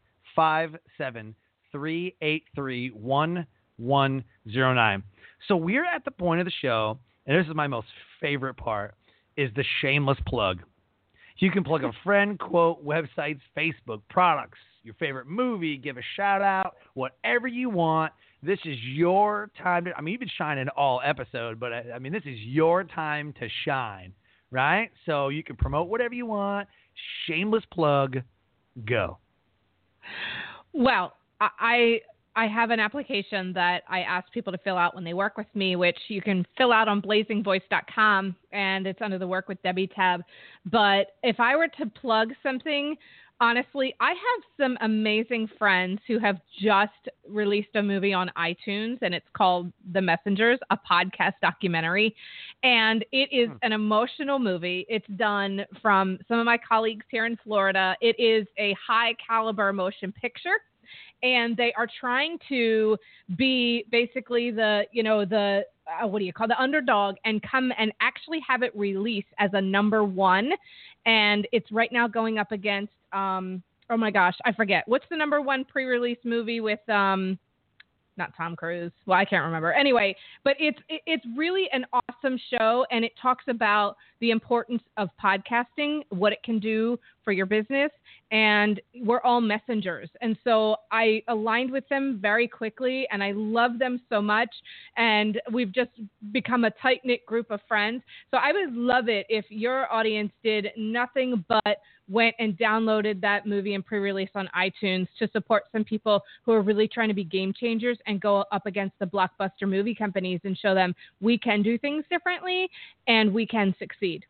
657-383-1109. So we're at the point of the show, and this is my most favorite part, is the shameless plug. You can plug a friend, quote, websites, Facebook, products, your favorite movie, give a shout out, whatever you want. This is your time. I mean, you've been shining all episode, but I mean, this is your time to shine, right? So you can promote whatever you want. Shameless plug, go. Well, I have an application that I ask people to fill out when they work with me, which you can fill out on blazingvoice.com, and it's under the Work with Debbie tab. But if I were to plug something, honestly, I have some amazing friends who have just released a movie on iTunes, and it's called The Messengers, a podcast documentary. And it is an emotional movie. It's done from some of my colleagues here in Florida. It is a high caliber motion picture. And they are trying to be basically the underdog, and come and actually have it released as a number one. And it's right now going up against, oh my gosh, I forget. What's the number one pre-release movie with, not Tom Cruise. Well, I can't remember. Anyway, but it's really an awesome show, and it talks about the importance of podcasting, what it can do for your business, and we're all messengers. And so I aligned with them very quickly, and I love them so much, and we've just become a tight-knit group of friends. So I would love it if your audience did nothing but went and downloaded that movie and pre-release on iTunes to support some people who are really trying to be game changers and go up against the blockbuster movie companies and show them we can do things differently and we can succeed.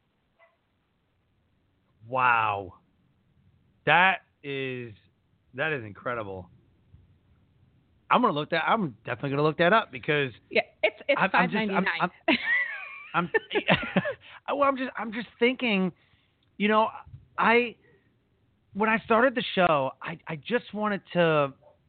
Wow. That is incredible. I'm definitely going to look that up, because it's $5.99. I'm just thinking, when I started the show, I just wanted to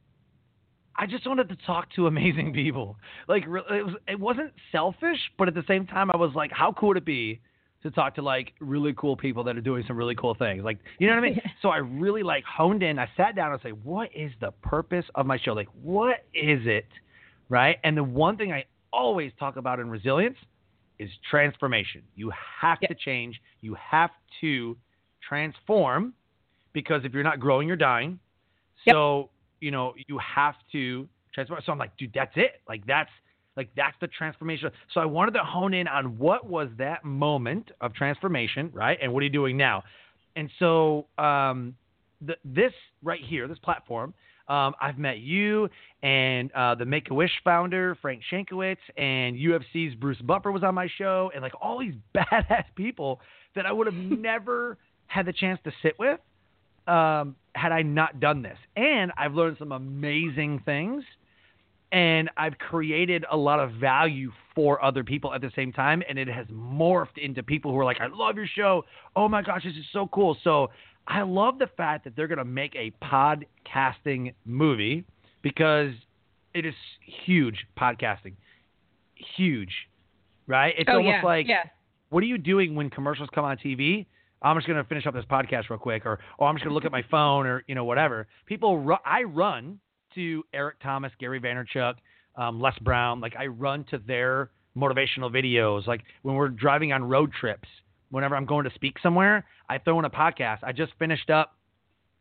talk to amazing people. Like, it wasn't selfish, but at the same time, I was like, how cool would it be to talk to like really cool people that are doing some really cool things? Like, you know what I mean? So I really honed in. I sat down and said, what is the purpose of my show? Like, what is it? Right. And the one thing I always talk about in resilience is transformation. You have to change. You have to transform, because if you're not growing, you're dying. So, you have to transform. So I'm like, dude, that's it. That's the transformation. So I wanted to hone in on what was that moment of transformation, right? And what are you doing now? And so this right here, this platform, I've met you and the Make-A-Wish founder, Frank Shankowitz, and UFC's Bruce Buffer was on my show, and all these badass people that I would have never had the chance to sit with had I not done this. And I've learned some amazing things, and I've created a lot of value for other people at the same time, and it has morphed into people who are like, I love your show. Oh my gosh, this is so cool. So I love the fact that they're going to make a podcasting movie, because it is huge, podcasting. Huge, right? It's what are you doing when commercials come on TV? I'm just going to finish up this podcast real quick, or I'm just going to look at my phone, or, whatever. I run to Eric Thomas, Gary Vaynerchuk, Les Brown. I run to their motivational videos. Like when we're driving on road trips, whenever I'm going to speak somewhere, I throw in a podcast. I just finished up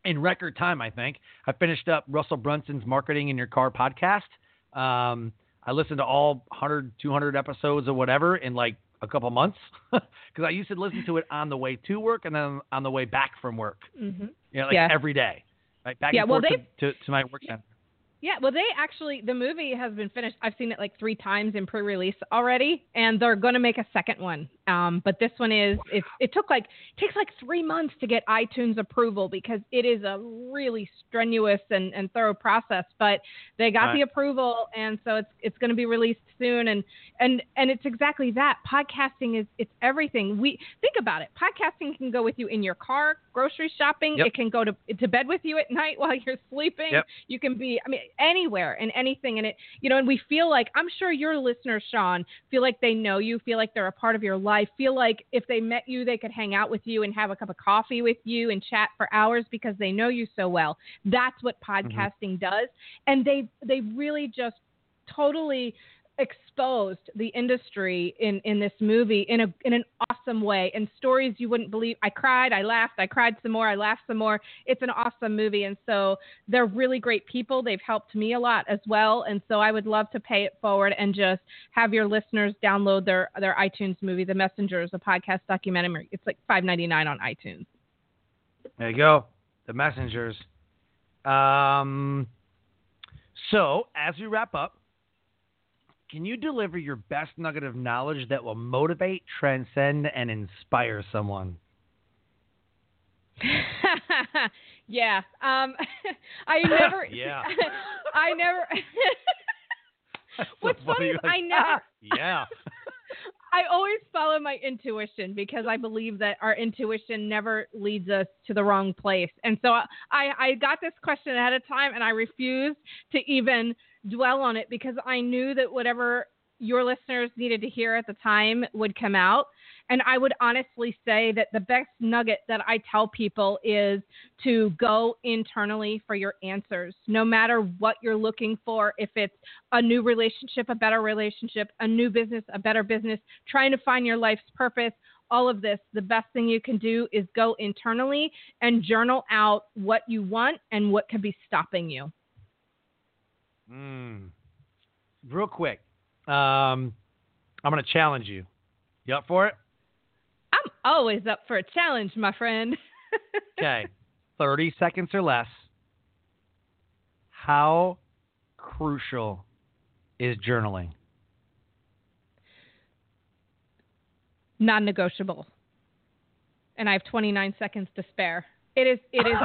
in record time, I think. I finished up Russell Brunson's Marketing in Your Car podcast. I listened to all 100, 200 episodes or whatever in like a couple months because I used to listen to it on the way to work and then on the way back from work. Mm-hmm. Every day. Right? Back and forth to my work time. Yeah, well, the movie has been finished. I've seen it like 3 times in pre-release already, and they're going to make a second one. But this one it takes like 3 months to get iTunes approval because it is a really strenuous and thorough process. But they got the approval, and so it's going to be released soon. And it's exactly that. Podcasting it's everything. We think about it. Podcasting can go with you in your car, grocery shopping. Yep. It can go to bed with you at night while you're sleeping. Yep. You can be, anywhere and anything. And and we feel like, I'm sure your listeners, Sean, feel like they know you, feel like they're a part of your life, feel like if they met you, they could hang out with you and have a cup of coffee with you and chat for hours because they know you so well. That's what podcasting does. And they really just totally exposed the industry in this movie in an awesome way, and stories you wouldn't believe. I cried, I laughed, I cried some more, I laughed some more. It's an awesome movie, and so they're really great people. They've helped me a lot as well, and so I would love to pay it forward and just have your listeners download their iTunes movie, The Messengers, a podcast documentary. It's like $5.99 on iTunes. There you go, The Messengers. So as we wrap up, can you deliver your best nugget of knowledge that will motivate, transcend, and inspire someone? Yeah. I never. Yeah. I never. What's funny? I never. Yeah. I always follow my intuition because I believe that our intuition never leads us to the wrong place. And so I got this question ahead of time, and I refused to even dwell on it because I knew that whatever your listeners needed to hear at the time would come out. And I would honestly say that the best nugget that I tell people is to go internally for your answers, no matter what you're looking for. If it's a new relationship, a better relationship, a new business, a better business, trying to find your life's purpose, all of this, the best thing you can do is go internally and journal out what you want and what could be stopping you. Real quick, I'm going to challenge you. You up for it? I'm always up for a challenge, my friend. Okay. 30 seconds or less. How crucial is journaling? Non-negotiable. And I have 29 seconds to spare. It's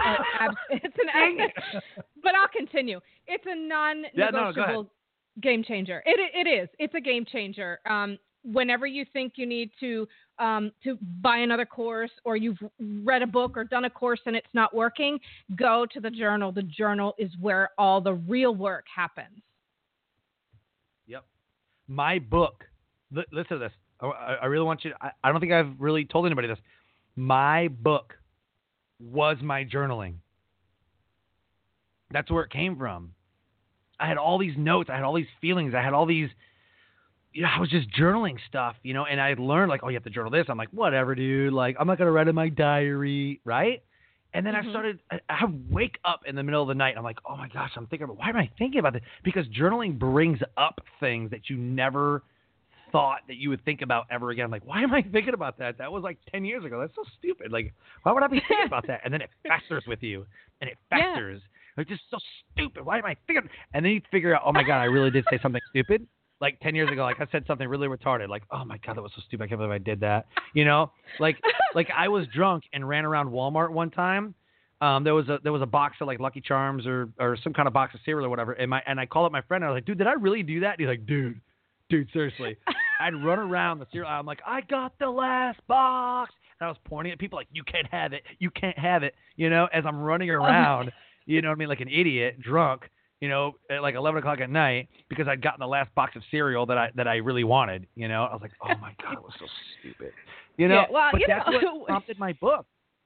but I'll continue. It's a non-negotiable game changer. It is. It's a game changer. Whenever you think you need to buy another course, or you've read a book or done a course and it's not working, go to the journal. The journal is where all the real work happens. Yep. My book. Listen to this. I really want you. I don't think I've really told anybody this. My book was my journaling. That's where it came from. I had all these notes. I had all these feelings. I had all these, I was just journaling stuff, and I learned like, oh, you have to journal this. I'm like, whatever, dude. Like, I'm not going to write in my diary. Right. And then I wake up in the middle of the night. I'm like, oh my gosh, why am I thinking about this? Because journaling brings up things that you never thought that you would think about ever again. I'm like, why am I thinking about that? That was like 10 years ago. That's so stupid. Like, why would I be thinking about that? And then it festers with you, and it festers. Like, just so stupid. Why am I thinking? And then you figure out, oh my God, I really did say something stupid. Like 10 years ago, like I said something really retarded. Like, oh my God, that was so stupid. I can't believe I did that. Like I was drunk and ran around Walmart one time. There was a box of like Lucky Charms or some kind of box of cereal or whatever. And I called up my friend. And I was like, dude, did I really do that? And he's like, dude, seriously. I'd run around the cereal. I'm like, I got the last box. And I was pointing at people like, you can't have it. You can't have it. As I'm running around, you know what I mean? Like an idiot, drunk, at like 11 o'clock at night because I'd gotten the last box of cereal that I really wanted. I was like, oh my God, it was so stupid. But that's what prompted my book.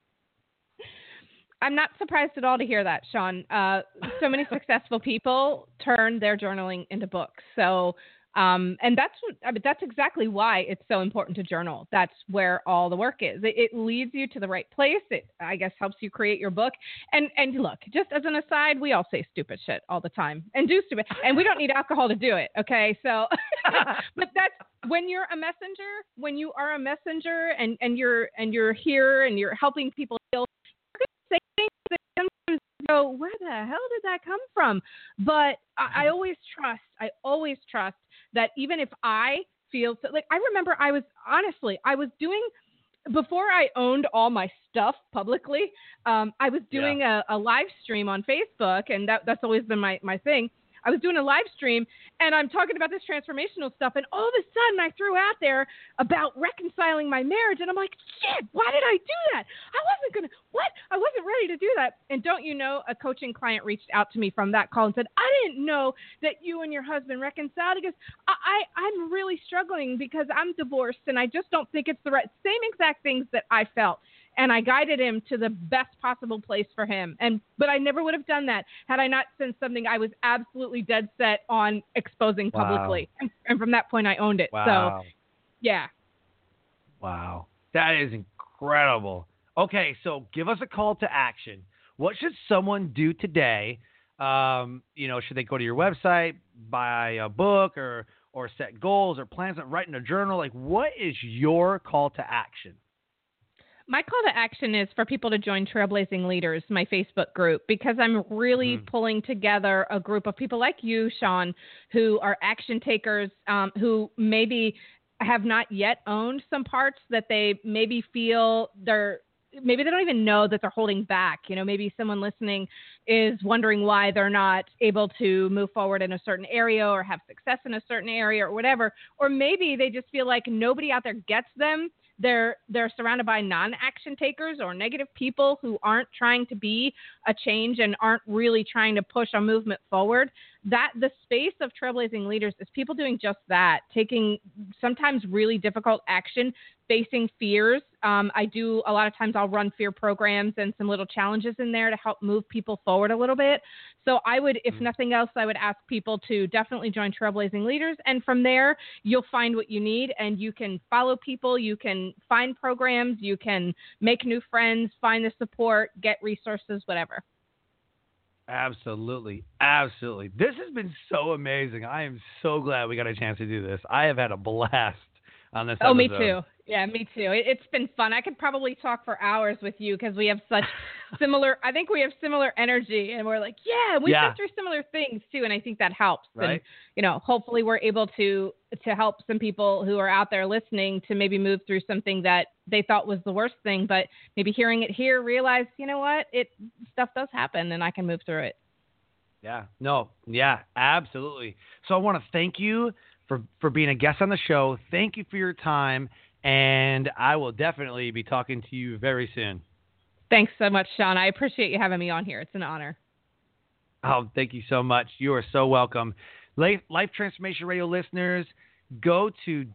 I'm not surprised at all to hear that, Sean. So many successful people turn their journaling into books. So And that's exactly why it's so important to journal. That's where all the work is. It leads you to the right place. It, I guess, helps you create your book. And look, just as an aside, we all say stupid shit all the time and do stupid, and we don't need alcohol to do it. Okay. So, but that's when you're a messenger, when you are a messenger and you're here and you're helping people heal, you're going to say things that sometimes go, where the hell did that come from? But I always trust that even if I feel so, like, I remember I was doing, before I owned all my stuff publicly, I was doing a live stream on Facebook, and that's always been my thing. I was doing a live stream, and I'm talking about this transformational stuff, and all of a sudden I threw out there about reconciling my marriage, and I'm like, shit, why did I do that? I wasn't ready to do that. And don't you know, a coaching client reached out to me from that call and said, I didn't know that you and your husband reconciled, because I'm really struggling because I'm divorced, and I just don't think it's the right, same exact things that I felt. And I guided him to the best possible place for him. But I never would have done that had I not sent something I was absolutely dead set on exposing publicly. And from that point, I owned it. Wow. So, yeah. Wow. That is incredible. Okay, so give us a call to action. What should someone do today? Should they go to your website, buy a book, or set goals or plans, or write in a journal? Like, what is your call to action? My call to action is for people to join Trailblazing Leaders, my Facebook group, because I'm really pulling together a group of people like you, Sean, who are action takers, who maybe have not yet owned some parts that they maybe feel maybe they don't even know that they're holding back. Maybe someone listening is wondering why they're not able to move forward in a certain area or have success in a certain area or whatever. Or maybe they just feel like nobody out there gets them. They're surrounded by non-action takers or negative people who aren't trying to be a change and aren't really trying to push a movement forward. That the space of Trailblazing Leaders is people doing just that, taking sometimes really difficult action, facing fears. I do a lot of times I'll run fear programs and some little challenges in there to help move people forward a little bit. So I would, if nothing else, I would ask people to definitely join Trailblazing Leaders. And from there, you'll find what you need, and you can follow people, you can find programs, you can make new friends, find the support, get resources, whatever. Absolutely. Absolutely. This has been so amazing. I am so glad we got a chance to do this. I have had a blast on this episode. Oh, me too. Yeah, me too. It's been fun. I could probably talk for hours with you because we have such similar, I think we have similar energy, and we're like, we've been through similar things too. And I think that helps. Right. And, hopefully we're able to help some people who are out there listening to maybe move through something that they thought was the worst thing, but maybe hearing it here, realize, you know what, stuff does happen and I can move through it. Yeah, no. Yeah, absolutely. So I want to thank you for being a guest on the show. Thank you for your time. And I will definitely be talking to you very soon. Thanks so much, Sean. I appreciate you having me on here. It's an honor. Oh, thank you so much. You are so welcome. Life Transformation Radio listeners, go to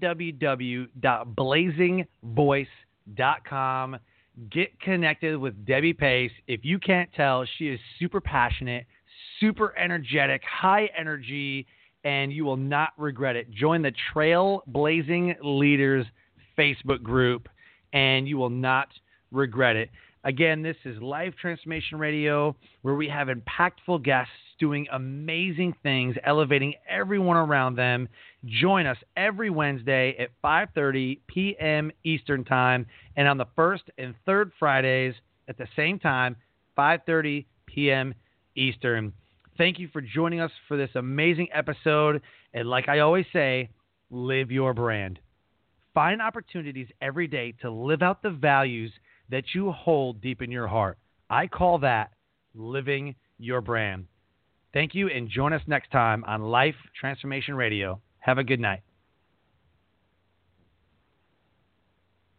www.blazingvoice.com. Get connected with Debbie Pace. If you can't tell, she is super passionate, super energetic, high energy, and you will not regret it. Join the Trailblazing Leaders Facebook group, and you will not regret it. Again, this is Life Transformation Radio, where we have impactful guests doing amazing things, elevating everyone around them. Join us every Wednesday at 5:30 p.m. Eastern Time, and on the first and third Fridays at the same time, 5:30 p.m. Eastern. Thank you for joining us for this amazing episode. And like I always say, live your brand. Find opportunities every day to live out the values that you hold deep in your heart. I call that living your brand. Thank you, and join us next time on Life Transformation Radio. Have a good night.